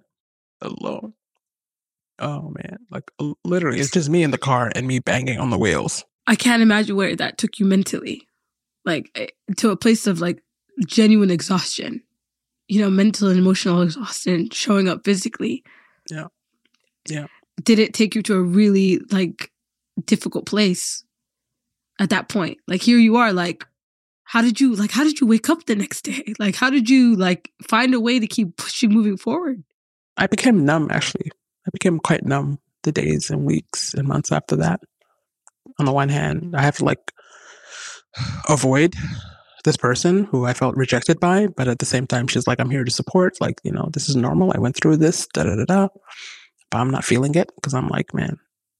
Oh, man. Like, literally, it's just me in the car and me banging on the wheels. I can't imagine where that took you mentally. Like, to a place of, like, genuine exhaustion. Mental and emotional exhaustion showing up physically. Yeah. Did it take you to a really, like, difficult place at that point? Like, here you are, like, how did you wake up the next day? Like, how did you, like, find a way to keep pushing, moving forward? I became numb, actually. I became quite numb the days and weeks and months after that. On the one hand, I have to, like, avoid this person who I felt rejected by, but at the same time, she's like, I'm here to support. Like, this is normal. I went through this, da-da-da-da. But I'm not feeling it because I'm like, man,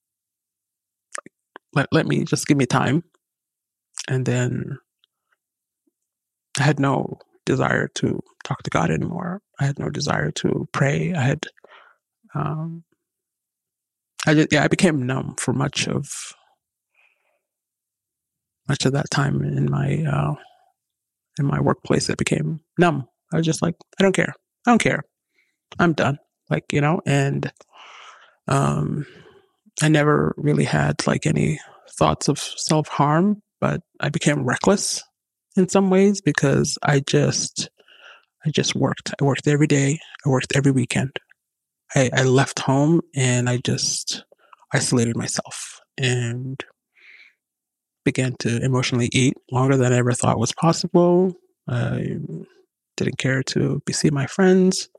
let me just give me time. And then I had no desire to talk to God anymore. I had no desire to pray. I became numb for much of that time in my workplace. It became numb. I was just like, I don't care. I'm done. Like, and I never really had, like, any thoughts of self-harm, but I became reckless in some ways because I just worked. I worked every day. I worked every weekend. I left home and I just isolated myself and began to emotionally eat longer than I ever thought was possible. I didn't care to see my friends.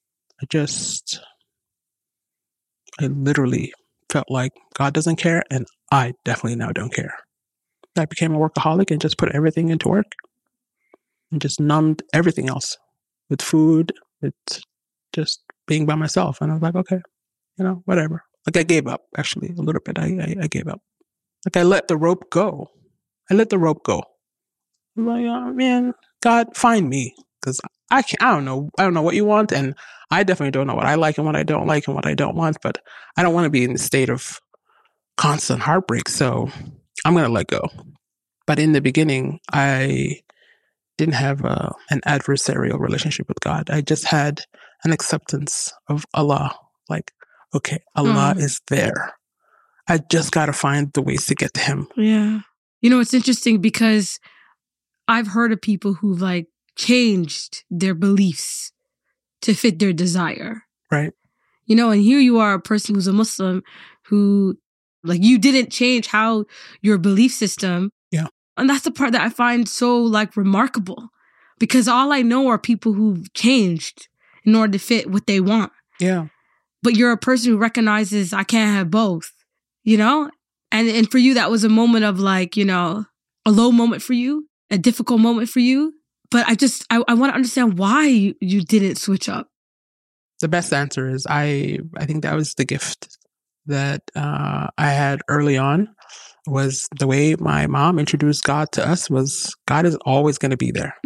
I literally felt like God doesn't care, and I definitely now don't care. I became a workaholic and just put everything into work and just numbed everything else with food, with just being by myself. And I was like, okay, whatever. Like, I gave up, actually, a little bit. I gave up. Like, I let the rope go. I'm like, oh, man, God, find me. Because I don't know what you want. And I definitely don't know what I like and what I don't like and what I don't want. But I don't want to be in the state of constant heartbreak. So I'm going to let go. But in the beginning, I didn't have an adversarial relationship with God. I just had an acceptance of Allah. Like, okay, Allah is there. I just got to find the ways to get to him. Yeah. It's interesting because I've heard of people who've, like, changed their beliefs to fit their desire. Right. And here you are, a person who's a Muslim who, like, you didn't change how your belief system. Yeah. And that's the part that I find so, like, remarkable, because all I know are people who've changed in order to fit what they want. Yeah. But you're a person who recognizes I can't have both, And for you, that was a moment of like, a low moment for you, a difficult moment for you. But I want to understand why you didn't switch up. The best answer is I think that was the gift that I had early on, was the way my mom introduced God to us was God is always going to be there.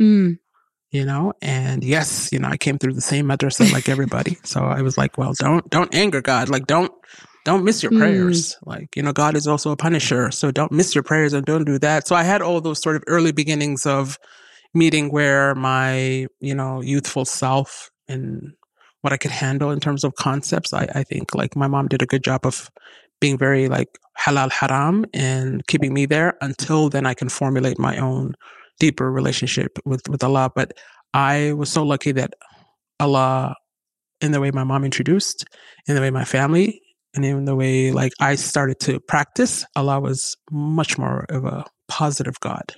And yes, I came through the same madrasa like everybody. So I was like, well, don't anger God. Like, don't miss your prayers. Like, God is also a punisher. So don't miss your prayers and don't do that. So I had all those sort of early beginnings of meeting where my, youthful self and what I could handle in terms of concepts. I think like my mom did a good job of being very like halal haram and keeping me there until then I can formulate my own deeper relationship with Allah. But I was so lucky that Allah, in the way my mom introduced, in the way my family, and in the way like I started to practice, Allah was much more of a positive God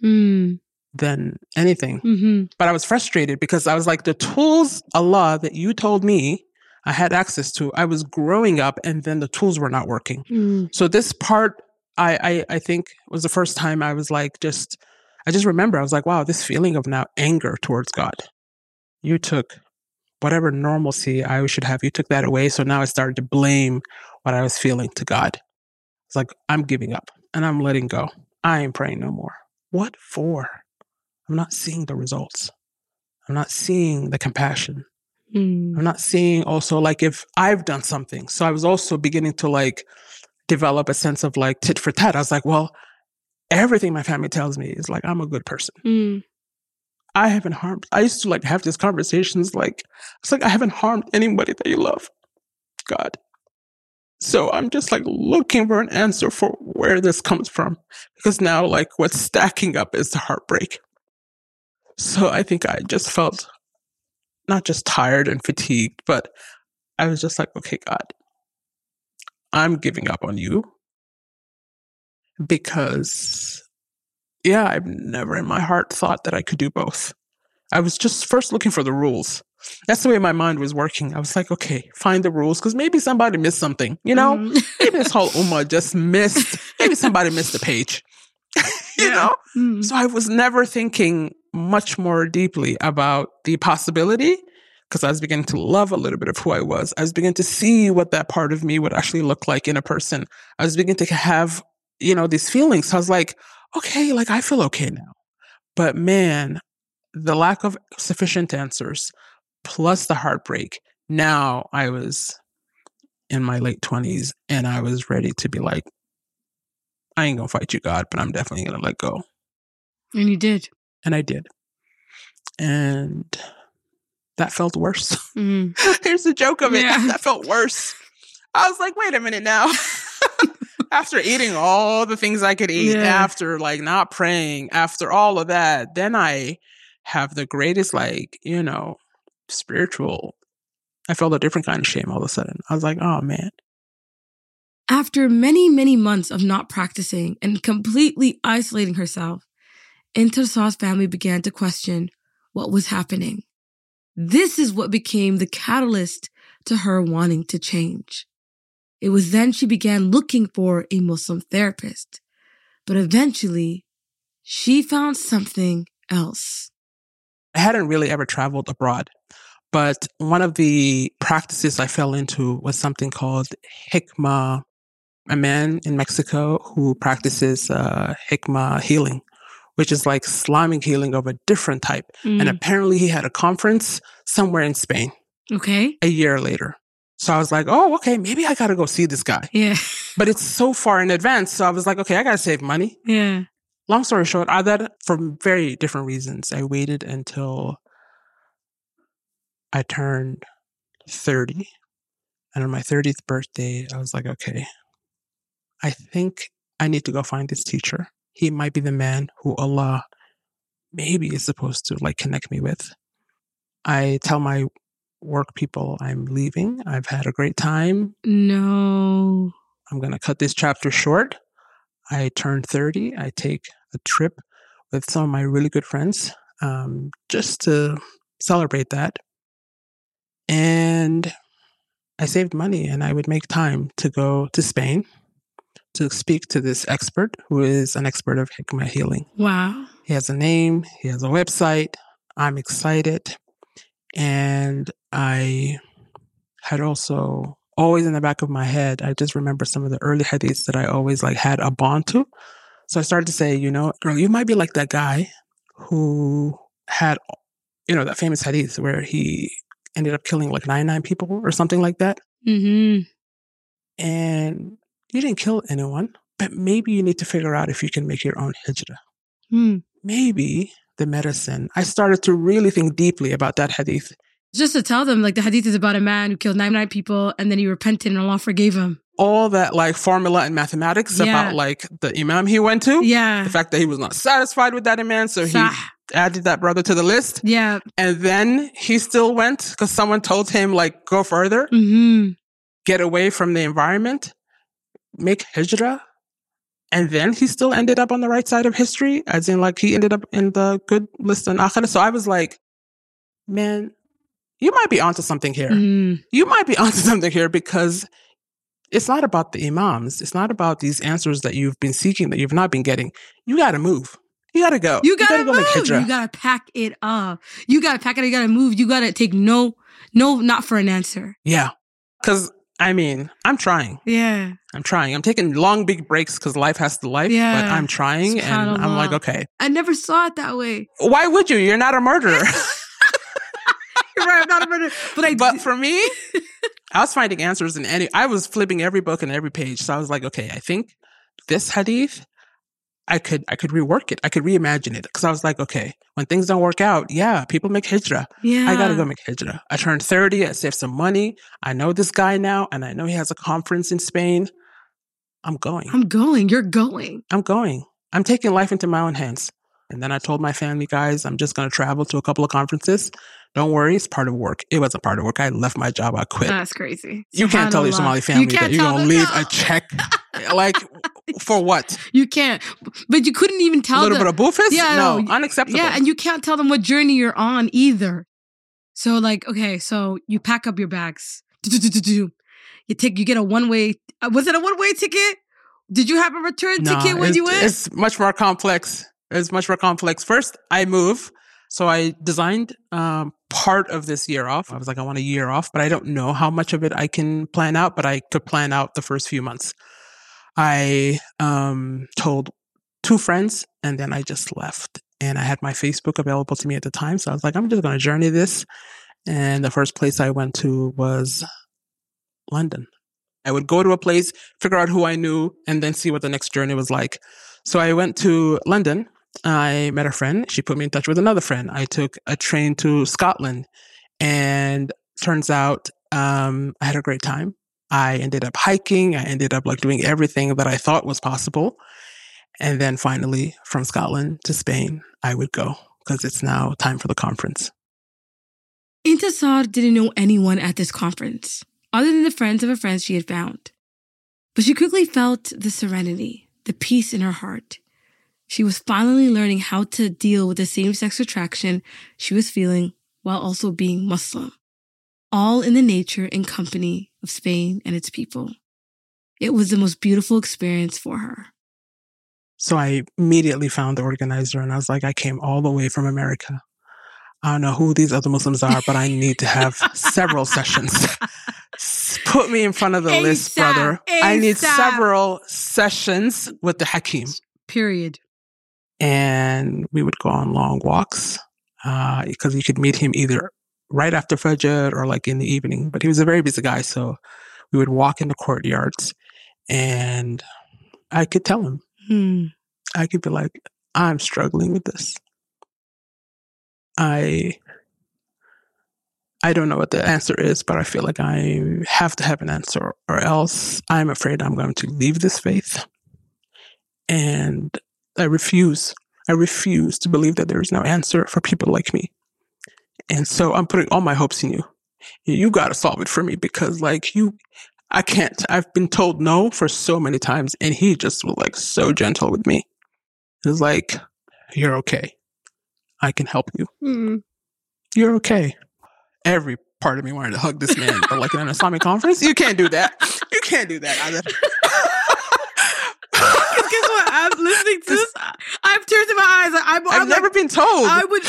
than anything. Mm-hmm. But I was frustrated because I was like, the tools, Allah, that you told me I had access to, I was growing up and then the tools were not working. So this part, I think was the first time I was like, I just remember, I was like, wow, this feeling of now anger towards God. You took whatever normalcy I should have, you took that away. So now I started to blame what I was feeling to God. It's like, I'm giving up and I'm letting go. I ain't praying no more. What for? I'm not seeing the results. I'm not seeing the compassion. I'm not seeing also like if I've done something. So I was also beginning to like develop a sense of like tit for tat. I was like, well, everything my family tells me is like, I'm a good person. I haven't harmed. I used to like have these conversations like, it's like, I haven't harmed anybody that you love, God. So I'm just like looking for an answer for where this comes from. Because now like what's stacking up is the heartbreak. So I think I just felt not just tired and fatigued, but I was just like, okay, God, I'm giving up on you because, yeah, I've never in my heart thought that I could do both. I was just first looking for the rules. That's the way my mind was working. I was like, okay, find the rules because maybe somebody missed something, Maybe this whole ummah just missed, maybe somebody missed a page, So I was never thinking much more deeply about the possibility because I was beginning to love a little bit of who I was. I was beginning to see what that part of me would actually look like in a person. I was beginning to have, these feelings. So I was like, okay, like I feel okay now. But man, the lack of sufficient answers plus the heartbreak. Now I was in my late 20s and I was ready to be like, I ain't gonna fight you, God, but I'm definitely gonna let go. And you did. And I did. And that felt worse. Here's the joke of it. Yeah. That felt worse. I was like, wait a minute now. After eating all the things I could eat, after like not praying, after all of that, then I have the greatest spiritual, I felt a different kind of shame all of a sudden. I was like, oh man. After many, many months of not practicing and completely isolating herself, Intisar's family began to question what was happening. This is what became the catalyst to her wanting to change. It was then she began looking for a Muslim therapist. But eventually, she found something else. I hadn't really ever traveled abroad, but one of the practices I fell into was something called Hikmah. A man in Mexico who practices Hikmah healing, which is like Islamic healing of a different type. And apparently he had a conference somewhere in Spain. Okay. A year later. So I was like, oh, okay, maybe I got to go see this guy. Yeah. But it's so far in advance. So I was like, okay, I got to save money. Yeah. Long story short, for very different reasons, I waited until I turned 30. And on my 30th birthday, I was like, okay, I think I need to go find this teacher. He might be the man who Allah maybe is supposed to like connect me with. I tell my work people I'm leaving. I've had a great time. No. I'm going to cut this chapter short. I turned 30. I take a trip with some of my really good friends just to celebrate that. And I saved money and I would make time to go to Spain to speak to this expert who is an expert of Hikmah healing. Wow. He has a name. He has a website. I'm excited. And I had also always in the back of my head, I just remember some of the early hadiths that I always like had a bond to. So I started to say, girl, you might be like that guy who had, that famous hadith where he ended up killing like 99 people or something like that. Mm-hmm. And you didn't kill anyone, but maybe you need to figure out if you can make your own hijrah. Maybe the medicine. I started to really think deeply about that hadith. Just to tell them, like, the hadith is about a man who killed 99 people and then he repented and Allah forgave him. All that like formula and mathematics about like the imam he went to. Yeah. The fact that he was not satisfied with that imam. So he added that brother to the list. Yeah. And then he still went because someone told him like, go further, get away from the environment, make hijrah. And then he still ended up on the right side of history, as in like he ended up in the good list in Akhirah. So I was like, man, you might be onto something here. You might be onto something here because it's not about the imams. It's not about these answers that you've been seeking, that you've not been getting. You got to move. You got to go. You got to go move. make hijrah. You got to pack it up. You got to pack it up. You got to move. You got to take no, not for an answer. Yeah. Because, I'm trying. Yeah. I'm trying. I'm taking long, big breaks because life has to life. Yeah. But I'm trying and I'm like, okay. I never saw it that way. Why would you? You're not a murderer. You're right. I'm not a murderer. But for me, I was finding answers I was flipping every book and every page. So I was like, okay, I think this hadith, I could rework it. I could reimagine it. Because I was like, okay, when things don't work out, yeah, people make hijrah. Yeah. I got to go make hijrah. I turned 30. I saved some money. I know this guy now. And I know he has a conference in Spain. I'm going. You're going. I'm going. I'm taking life into my own hands. And then I told my family, guys, I'm just going to travel to a couple of conferences. Don't worry, it's part of work. It wasn't part of work. I left my job. I quit. That's crazy. You can't tell your Somali family that you're going to leave a check. Like, for what? You can't. But you couldn't even tell them. A little bit of boofus? Yeah, no, unacceptable. Yeah, and you can't tell them what journey you're on either. So, like, okay, so you pack up your bags. You get a one-way. Was it a one-way ticket? Did you have a return ticket when you went? It's much more complex. First, I move. So I designed part of this year off. I was like, I want a year off, but I don't know how much of it I can plan out, but I could plan out the first few months. I told 2 friends and then I just left. And I had my Facebook available to me at the time. So I was like, I'm just going to journey this. And the first place I went to was London. I would go to a place, figure out who I knew, and then see what the next journey was like. So I went to London. I met a friend. She put me in touch with another friend. I took a train to Scotland. And turns out I had a great time. I ended up hiking. I ended up like doing everything that I thought was possible. And then finally, from Scotland to Spain, I would go because it's now time for the conference. Intisar didn't know anyone at this conference, other than the friends of a friend she had found. But she quickly felt the serenity, the peace in her heart. She was finally learning how to deal with the same-sex attraction she was feeling while also being Muslim, all in the nature and company of Spain and its people. It was the most beautiful experience for her. So I immediately found the organizer and I was like, I came all the way from America. I don't know who these other Muslims are, but I need to have several sessions. Put me in front of the list, brother. I need several sessions with the Hakim. Period. And we would go on long walks because you could meet him either right after Fajr or like in the evening. But he was a very busy guy. So we would walk in the courtyards and I could tell him. I could be like, I'm struggling with this. I don't know what the answer is, but I feel like I have to have an answer or else I'm afraid I'm going to leave this faith. And I refuse to believe that there is no answer for people like me. And so I'm putting all my hopes in you. You got to solve it for me because I can't. I've been told no for so many times. And he just was like so gentle with me. He was like, you're okay. I can help you. You're okay. Every part of me wanted to hug this man, but like in an Islamic conference, you can't do that. You can't do that either. I'm listening to this. I have tears in my eyes. I've never been told. I would.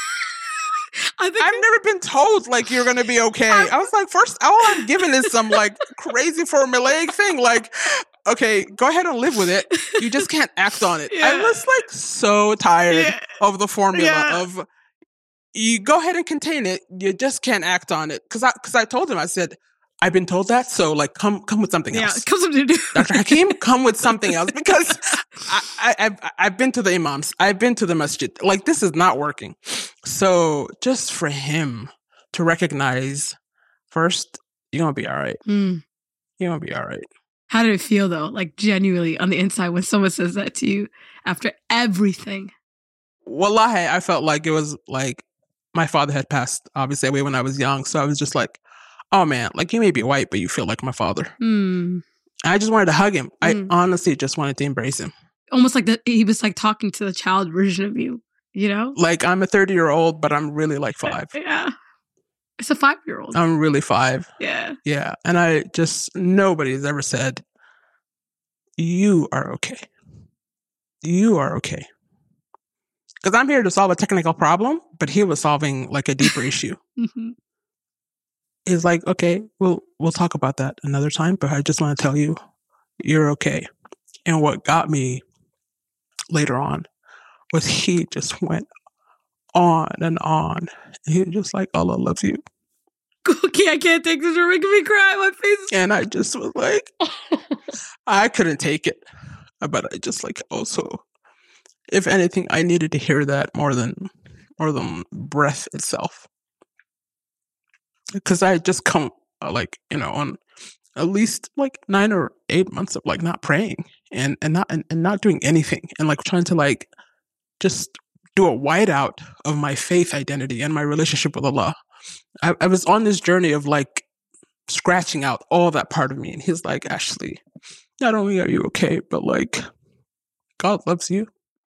I've never been told like you're gonna be okay. I was like, first, all I'm given is some like crazy formulaic thing. Like, okay, go ahead and live with it. You just can't act on it. Yeah. I was like so tired of the formula of you go ahead and contain it. You just can't act on it. Because I told him, I said, I've been told that, so like come with something else. Come something to do. Dr. Hakeem, come with something else, because I've been to the imams, I've been to the masjid. Like, this is not working. So just for him to recognize, first, you're gonna be all right. You're gonna be all right. How did it feel though? Like genuinely on the inside when someone says that to you after everything? Wallahi, I felt like it was like my father had passed obviously away when I was young, so I was just like, oh man, like you may be white, but you feel like my father. I just wanted to hug him. I honestly just wanted to embrace him. Almost like he was like talking to the child version of you, you know? Like I'm a 30-year-old, but I'm really like 5. Yeah. It's a 5-year-old. I'm really 5. Yeah. Yeah. And nobody's ever said, you are okay. You are okay. Because I'm here to solve a technical problem, but he was solving like a deeper issue. It's like, okay, we'll talk about that another time, but I just want to tell you, you're okay. And what got me later on was he just went on and on. And he was just like, Allah loves you. Okay, I can't take this. You're making me cry. My face is... And I just was like, I couldn't take it. But I just like also, if anything, I needed to hear that more than breath itself. Because I had just come, like, you know, on at least like 9 or 8 months of like not praying and not doing anything, and like trying to like just do a whiteout of my faith identity and my relationship with Allah. I was on this journey of like scratching out all that part of me, and he's like, Ashley, not only are you okay, but like God loves you.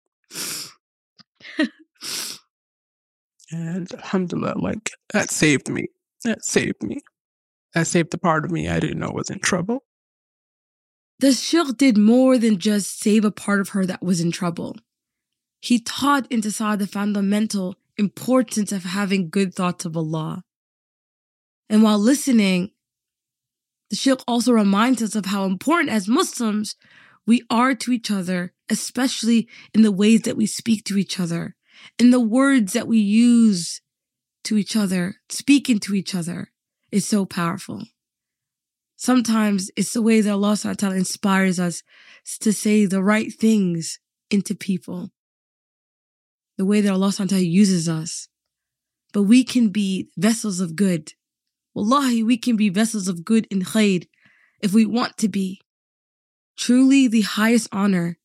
And alhamdulillah, like that saved me. That saved me. That saved the part of me I didn't know was in trouble. The Sheikh did more than just save a part of her that was in trouble. He taught Intisar the fundamental importance of having good thoughts of Allah. And while listening, the Sheikh also reminds us of how important as Muslims we are to each other, especially in the ways that we speak to each other, in the words that we use to each other, speaking to each other is so powerful. Sometimes it's the way that Allah subhanahu wa ta'ala inspires us to say the right things into people. The way that Allah subhanahu wa ta'ala uses us. But we can be vessels of good. Wallahi, we can be vessels of good in khair if we want to be. Truly, the highest honor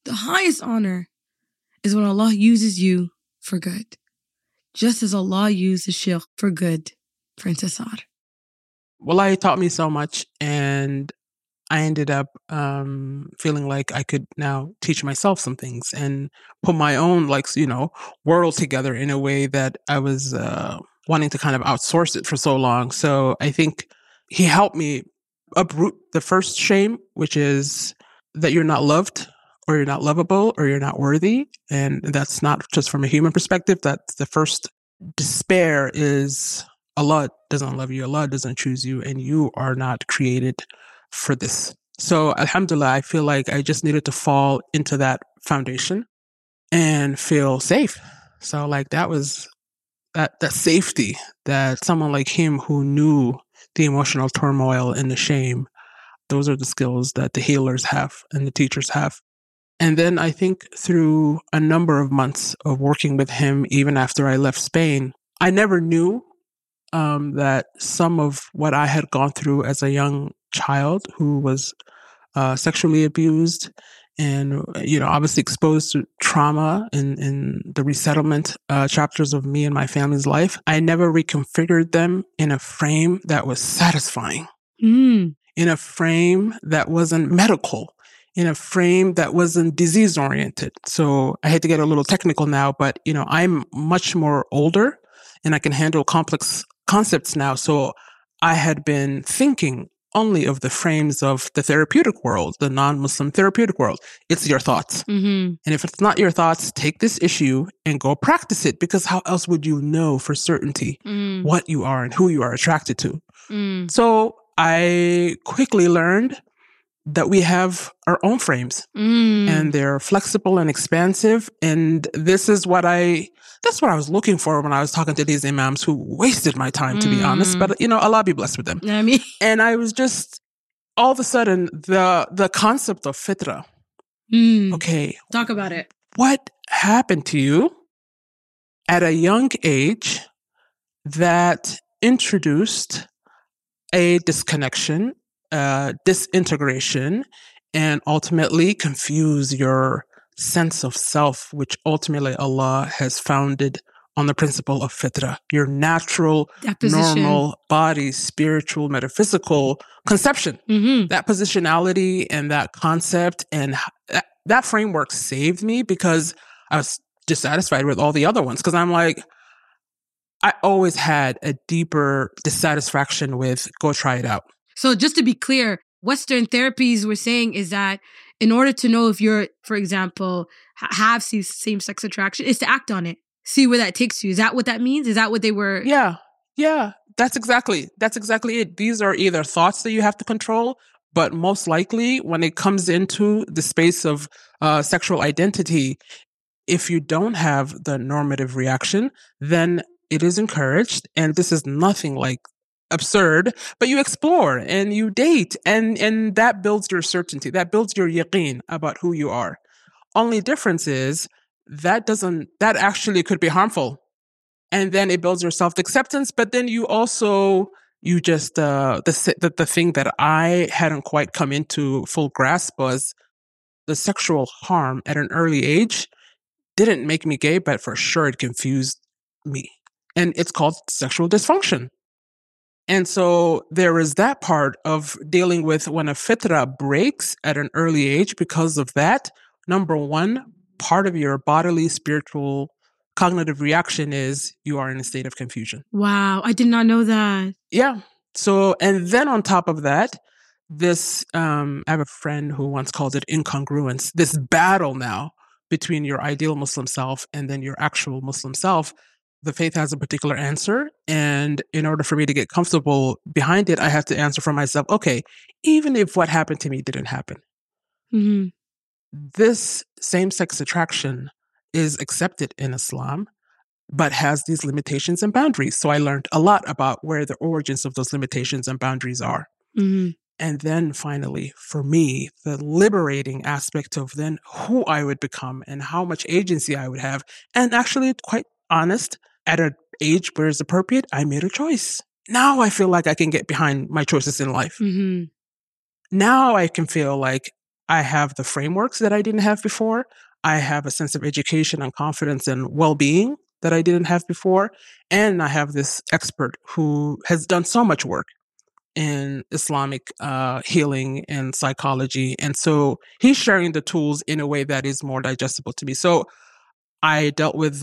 is when Allah uses you for good. Just as Allah used the Sheikh for good for Intisar. Wallahi, it taught me so much, and I ended up feeling like I could now teach myself some things and put my own, like, you know, world together in a way that I was wanting to kind of outsource it for so long. So I think he helped me uproot the first shame, which is that you're not loved, or you're not lovable, or you're not worthy. And that's not just from a human perspective. That's the first despair is Allah doesn't love you, Allah doesn't choose you, and you are not created for this. So alhamdulillah, I feel like I just needed to fall into that foundation and feel safe. So like that was that safety that someone like him who knew the emotional turmoil and the shame, those are the skills that the healers have and the teachers have. And then I think through a number of months of working with him, even after I left Spain, I never knew that some of what I had gone through as a young child who was sexually abused and, you know, obviously exposed to trauma in the resettlement chapters of me and my family's life, I never reconfigured them in a frame that was satisfying, in a frame that wasn't medical, in a frame that wasn't disease-oriented. So I hate to get a little technical now, but, you know, I'm much more older and I can handle complex concepts now. So I had been thinking only of the frames of the therapeutic world, the non-Muslim therapeutic world. It's your thoughts. Mm-hmm. And if it's not your thoughts, take this issue and go practice it, because how else would you know for certainty what you are and who you are attracted to? So I quickly learned that we have our own frames and they're flexible and expansive. And this is that's what I was looking for when I was talking to these imams who wasted my time, to be honest. But, Allah be blessed with them. I mean, and I was just, all of a sudden, the concept of fitra. Okay. Talk about it. What happened to you at a young age that introduced a disconnection, disintegration, and ultimately confuse your sense of self, which ultimately Allah has founded on the principle of fitra, your natural, normal body, spiritual, metaphysical conception. That positionality and that concept and that framework saved me, because I was dissatisfied with all the other ones. Because I'm like, I always had a deeper dissatisfaction with go try it out. So just to be clear, Western therapies were saying is that in order to know if you're, for example, have same-sex attraction, is to act on it. See where that takes you. Is that what that means? Is that what they were? Yeah. That's exactly it. These are either thoughts that you have to control, but most likely when it comes into the space of sexual identity, if you don't have the normative reaction, then it is encouraged. And this is nothing like absurd, but you explore and you date, and that builds your certainty. That builds your yaqeen about who you are. Only difference is that actually could be harmful. And then it builds your self-acceptance, but then the thing that I hadn't quite come into full grasp was the sexual harm at an early age didn't make me gay, but for sure it confused me. And it's called sexual dysfunction. And so there is that part of dealing with when a fitra breaks at an early age. Because of that, number one, part of your bodily, spiritual, cognitive reaction is you are in a state of confusion. Wow, I did not know that. Yeah. So, and then on top of that, I have a friend who once called it incongruence, this battle now between your ideal Muslim self and then your actual Muslim self. The faith has a particular answer. And in order for me to get comfortable behind it, I have to answer for myself, okay, even if what happened to me didn't happen, this same-sex attraction is accepted in Islam, but has these limitations and boundaries. So I learned a lot about where the origins of those limitations and boundaries are. And then finally, for me, the liberating aspect of then who I would become and how much agency I would have. And actually, quite honest, at an age where it's appropriate, I made a choice. Now I feel like I can get behind my choices in life. Now I can feel like I have the frameworks that I didn't have before. I have a sense of education and confidence and well-being that I didn't have before. And I have this expert who has done so much work in Islamic healing and psychology. And so he's sharing the tools in a way that is more digestible to me. So I dealt with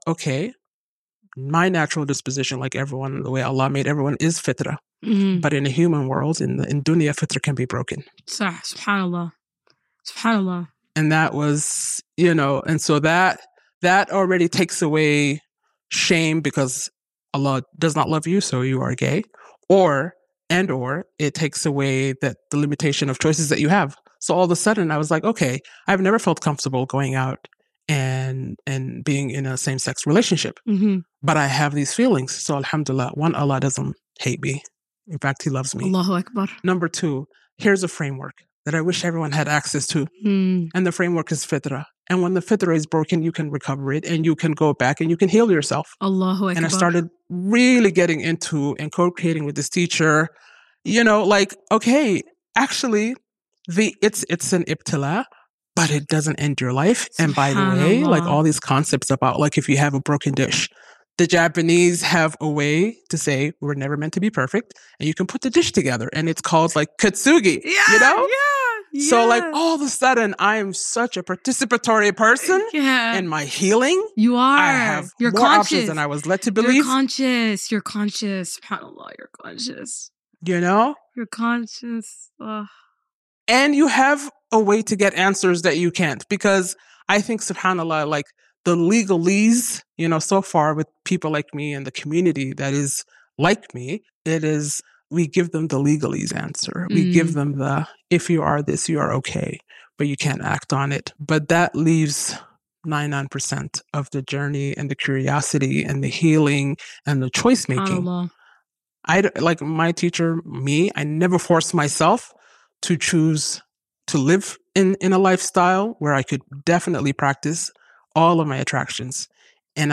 my natural disposition, like everyone, the way Allah made everyone, is fitra. But in a human world, in dunya, fitra can be broken. Subhanallah. Subhanallah. And that was, and so that already takes away shame because Allah does not love you, so you are gay. Or it takes away the limitation of choices that you have. So all of a sudden I was like, okay, I've never felt comfortable going out and being in a same-sex relationship. But I have these feelings. So alhamdulillah, one, Allah doesn't hate me. In fact, He loves me. Allahu Akbar. Number two, here's a framework that I wish everyone had access to. And the framework is fitra. And when the fitra is broken, you can recover it and you can go back and you can heal yourself. Allahu Akbar. And I started really getting into and co-creating with this teacher, okay, actually, it's an ibtila, but it doesn't end your life. And by the way, like all these concepts about like if you have a broken dish, the Japanese have a way to say we're never meant to be perfect, and you can put the dish together, and it's called like kitsugi. Yeah. So like all of a sudden, I am such a participatory person in my healing. You are. I have you're more conscious. options than I was led to believe. You're conscious. SubhanAllah, you're conscious. Your conscience. Ugh. And you have a way to get answers that you can't, because I think, subhanAllah, like the legalese, so far with people like me and the community that is like me, it is, we give them the legalese answer. We give them the, if you are this, you are okay, but you can't act on it. But that leaves 99% of the journey and the curiosity and the healing and the choice making. Like my teacher, me, I never forced myself to choose to live in a lifestyle where I could definitely practice all of my attractions, and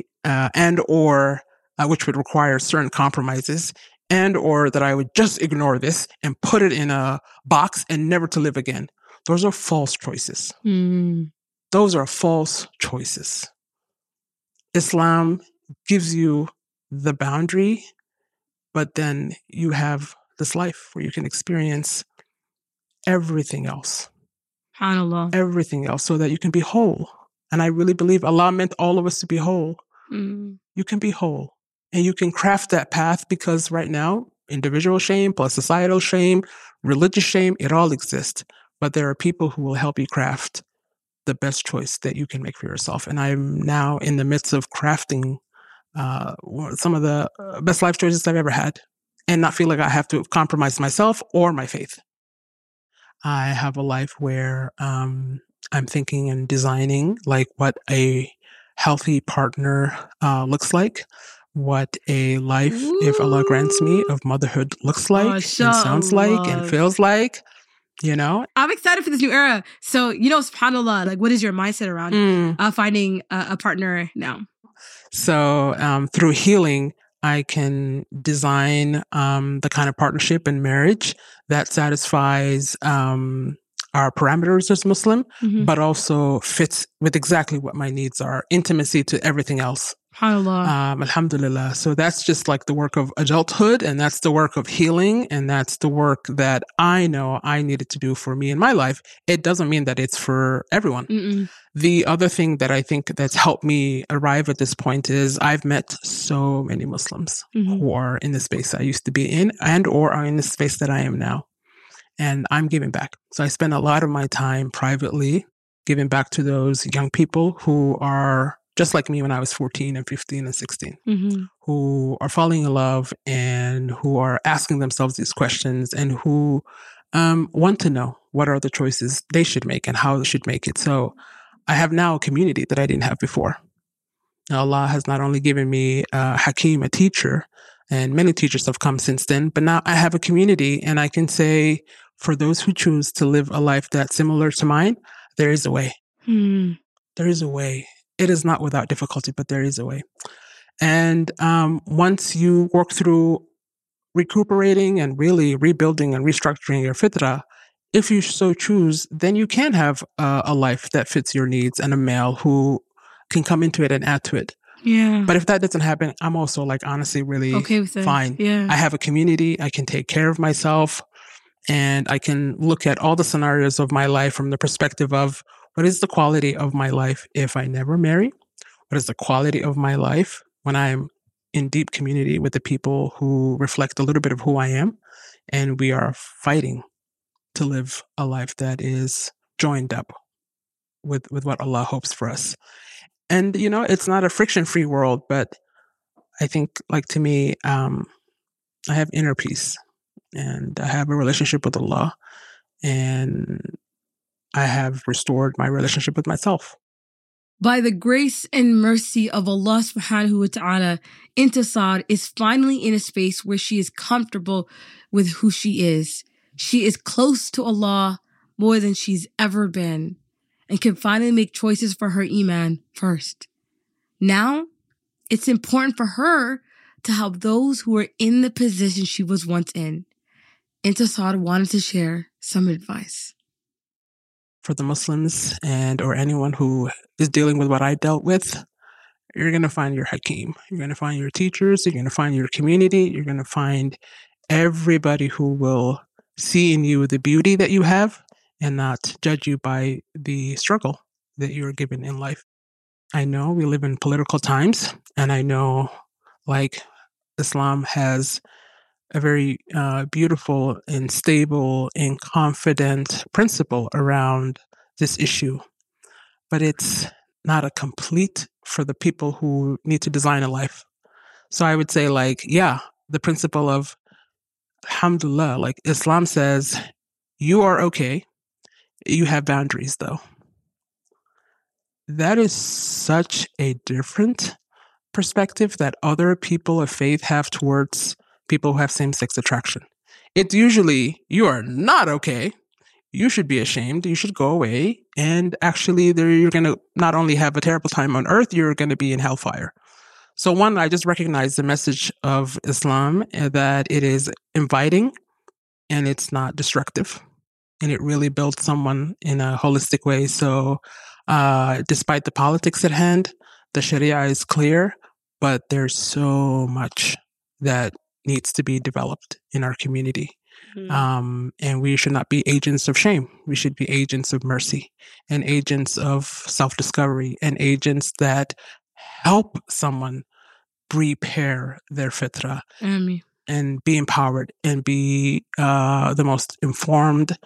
which would require certain compromises, and or that I would just ignore this and put it in a box and never to live again. Those are false choices. Those are false choices. Islam gives you the boundary, but then you have this life where you can experience everything else. SubhanAllah. Everything else, so that you can be whole. And I really believe Allah meant all of us to be whole. You can be whole. And you can craft that path, because right now, individual shame plus societal shame, religious shame, it all exists. But there are people who will help you craft the best choice that you can make for yourself. And I'm now in the midst of crafting some of the best life choices I've ever had, and not feel like I have to compromise myself or my faith. I have a life where I'm thinking and designing like what a healthy partner looks like, what a life, if Allah grants me, of motherhood looks like, and sounds like, and feels like. I'm excited for this new era. So, SubhanAllah, like, what is your mindset around finding a partner now? So through healing, I can design the kind of partnership and marriage that satisfies our parameters as Muslim, but also fits with exactly what my needs are, intimacy to everything else. Alhamdulillah. So that's just like the work of adulthood, and that's the work of healing, and that's the work that I know I needed to do for me in my life. It doesn't mean that it's for everyone. The other thing that I think that's helped me arrive at this point is I've met so many Muslims who are in the space I used to be in, and or are in the space that I am now. And I'm giving back. So I spend a lot of my time privately giving back to those young people who are just like me when I was 14 and 15 and 16, who are falling in love and who are asking themselves these questions, and who want to know what are the choices they should make and how they should make it. So I have now a community that I didn't have before. Now, Allah has not only given me Hakeem, a teacher, and many teachers have come since then, but now I have a community, and I can say, for those who choose to live a life that's similar to mine, there is a way. There is a way. It is not without difficulty, but there is a way. And once you work through recuperating and really rebuilding and restructuring your fitrah, if you so choose, then you can have a life that fits your needs, and a male who can come into it and add to it. Yeah. But if that doesn't happen, I'm also like honestly really okay with it. Fine. Yeah. I have a community. I can take care of myself, and I can look at all the scenarios of my life from the perspective of what is the quality of my life if I never marry? What is the quality of my life when I'm in deep community with the people who reflect a little bit of who I am, and we are fighting to live a life that is joined up with what Allah hopes for us. And, it's not a friction-free world, but I think, like, to me, I have inner peace, and I have a relationship with Allah, and I have restored my relationship with myself. By the grace and mercy of Allah subhanahu wa ta'ala, Intisar is finally in a space where she is comfortable with who she is. She is close to Allah more than she's ever been, and can finally make choices for her iman first. Now, it's important for her to help those who are in the position she was once in. Intisar wanted to share some advice. For the Muslims or anyone who is dealing with what I dealt with, you're going to find your Hakeem. You're going to find your teachers. You're going to find your community. You're going to find everybody who will see in you the beauty that you have and not judge you by the struggle that you're given in life. I know we live in political times, and I know, like, Islam has beautiful and stable and confident principle around this issue. But it's not a complete for the people who need to design a life. So I would say, like, yeah, the principle of alhamdulillah, like Islam says, you are okay. You have boundaries, though. That is such a different perspective that other people of faith have towards people who have same-sex attraction. It's usually, you are not okay. You should be ashamed. You should go away. And actually, you're going to not only have a terrible time on earth, you're going to be in hellfire. So one, I just recognize the message of Islam that it is inviting and it's not destructive. And it really builds someone in a holistic way. So despite the politics at hand, the Sharia is clear, but there's so much that needs to be developed in our community. And we should not be agents of shame. We should be agents of mercy and agents of self-discovery and agents that help someone repair their fitrah and be empowered and be the most informed,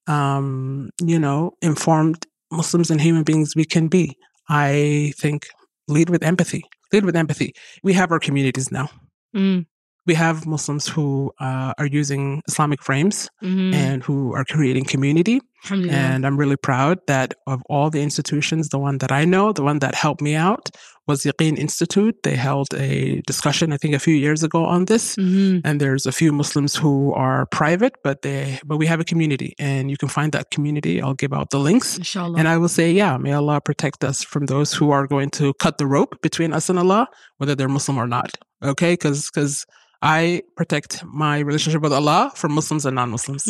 informed Muslims and human beings we can be. I think lead with empathy. Lead with empathy. We have our communities now. We have Muslims who are using Islamic frames and who are creating community. And I'm really proud that of all the institutions, the one that I know, the one that helped me out was Yaqeen Institute. They held a discussion, I think, a few years ago on this. And there's a few Muslims who are private, but we have a community. And you can find that community. I'll give out the links. Inshallah. And I will say, yeah, may Allah protect us from those who are going to cut the rope between us and Allah, whether they're Muslim or not. Okay? Because I protect my relationship with Allah from Muslims and non-Muslims.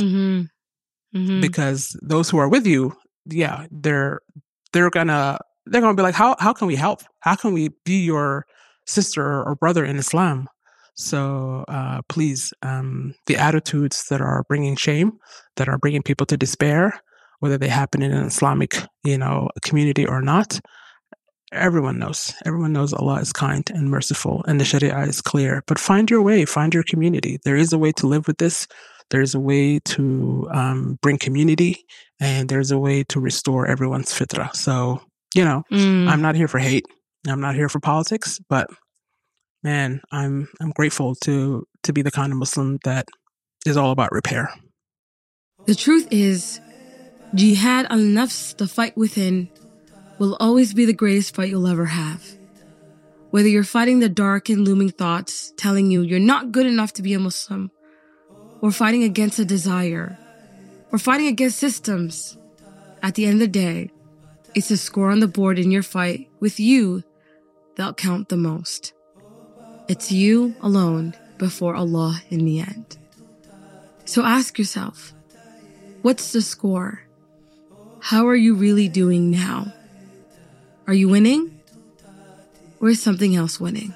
Because those who are with you, yeah, they're gonna be like, how can we help? How can we be your sister or brother in Islam? So please, the attitudes that are bringing shame, that are bringing people to despair, whether they happen in an Islamic, community or not, everyone knows Allah is kind and merciful and the Sharia is clear. But find your way, find your community. There is a way to live with this. There's a way to bring community, and there's a way to restore everyone's fitrah. So, I'm not here for hate. I'm not here for politics, but man, I'm grateful to be the kind of Muslim that is all about repair. The truth is, jihad al-nafs, the fight within, will always be the greatest fight you'll ever have. Whether you're fighting the dark and looming thoughts telling you you're not good enough to be a Muslim, or fighting against a desire, or fighting against systems, at the end of the day, it's the score on the board in your fight with you that'll count the most. It's you alone before Allah in the end. So ask yourself, what's the score? How are you really doing now? Are you winning? Or is something else winning?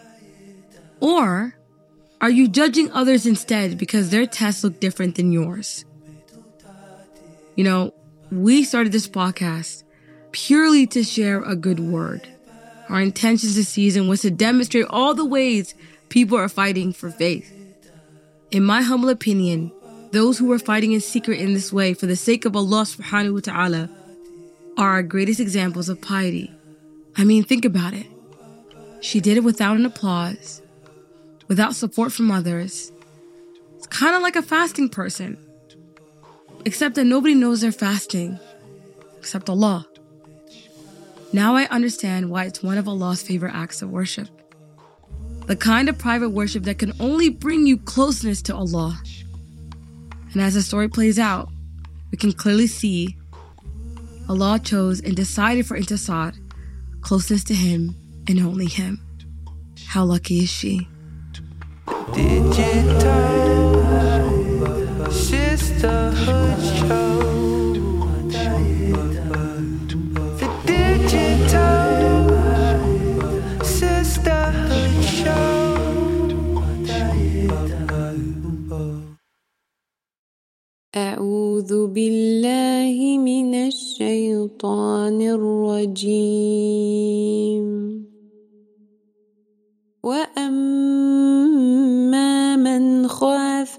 Or are you judging others instead because their tests look different than yours? We started this podcast purely to share a good word. Our intentions this season was to demonstrate all the ways people are fighting for faith. In my humble opinion, those who are fighting in secret in this way for the sake of Allah subhanahu wa ta'ala are our greatest examples of piety. I mean, think about it. She did it without an applause, without support from others. It's kind of like a fasting person, except that nobody knows they're fasting, except Allah. Now I understand why it's one of Allah's favorite acts of worship. The kind of private worship that can only bring you closeness to Allah. And as the story plays out, we can clearly see Allah chose and decided for Intisar, closeness to Him and only Him. How lucky is she? Digital sisterhood show. The digital sisterhood show. أعوذ بالله من الشيطان الرجيم. وأما من خاف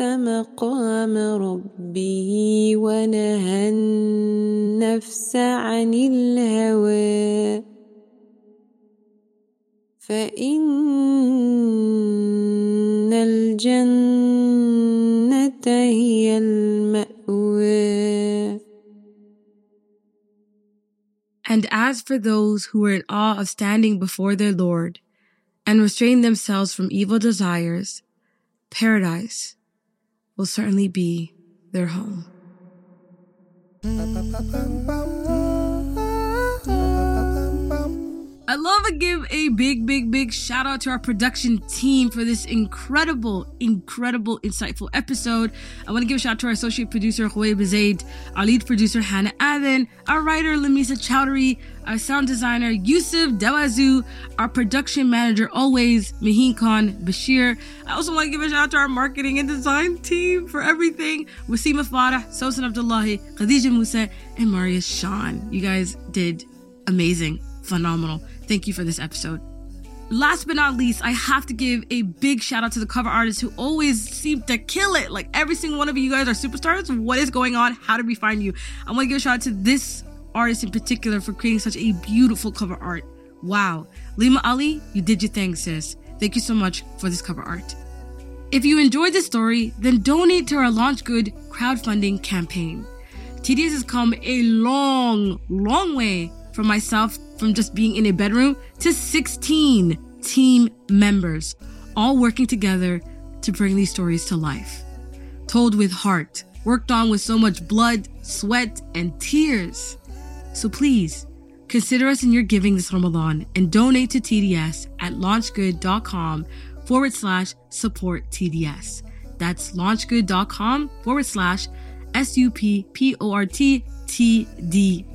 به ونهى النفس عن الهوى فإن الجنة هي المأوى. And as for those who were in awe of standing before their Lord and restrain themselves from evil desires, paradise will certainly be their home. I'd love to give a big shout out to our production team for this incredible, insightful episode. I want to give a shout out to our associate producer, Huey Bazaid, our lead producer, Hannah Aden, our writer, Lamisa Chowdhury, our sound designer, Yusuf Dawazu, our production manager, always, Maheen Khan Bashir. I also want to give a shout out to our marketing and design team for everything. Wasima Farah, Sosan Abdullahi, Khadija Musa, and Marius Sean. You guys did amazing, phenomenal. Thank you for this episode. Last but not least, I have to give a big shout out to the cover artists who always seem to kill it. Like every single one of you guys are superstars. What is going on? How did we find you? I want to give a shout out to this artist in particular for creating such a beautiful cover art. Wow. Lima Ali, you did your thing, sis. Thank you so much for this cover art. If you enjoyed this story, then donate to our Launch Good crowdfunding campaign. TDS has come a long way from myself, from just being in a bedroom, to 16 team members, all working together to bring these stories to life. Told with heart, worked on with so much blood, sweat, and tears. So please, consider us in your giving this Ramadan and donate to TDS at launchgood.com/support TDS. That's launchgood.com/SUPPORT TDS.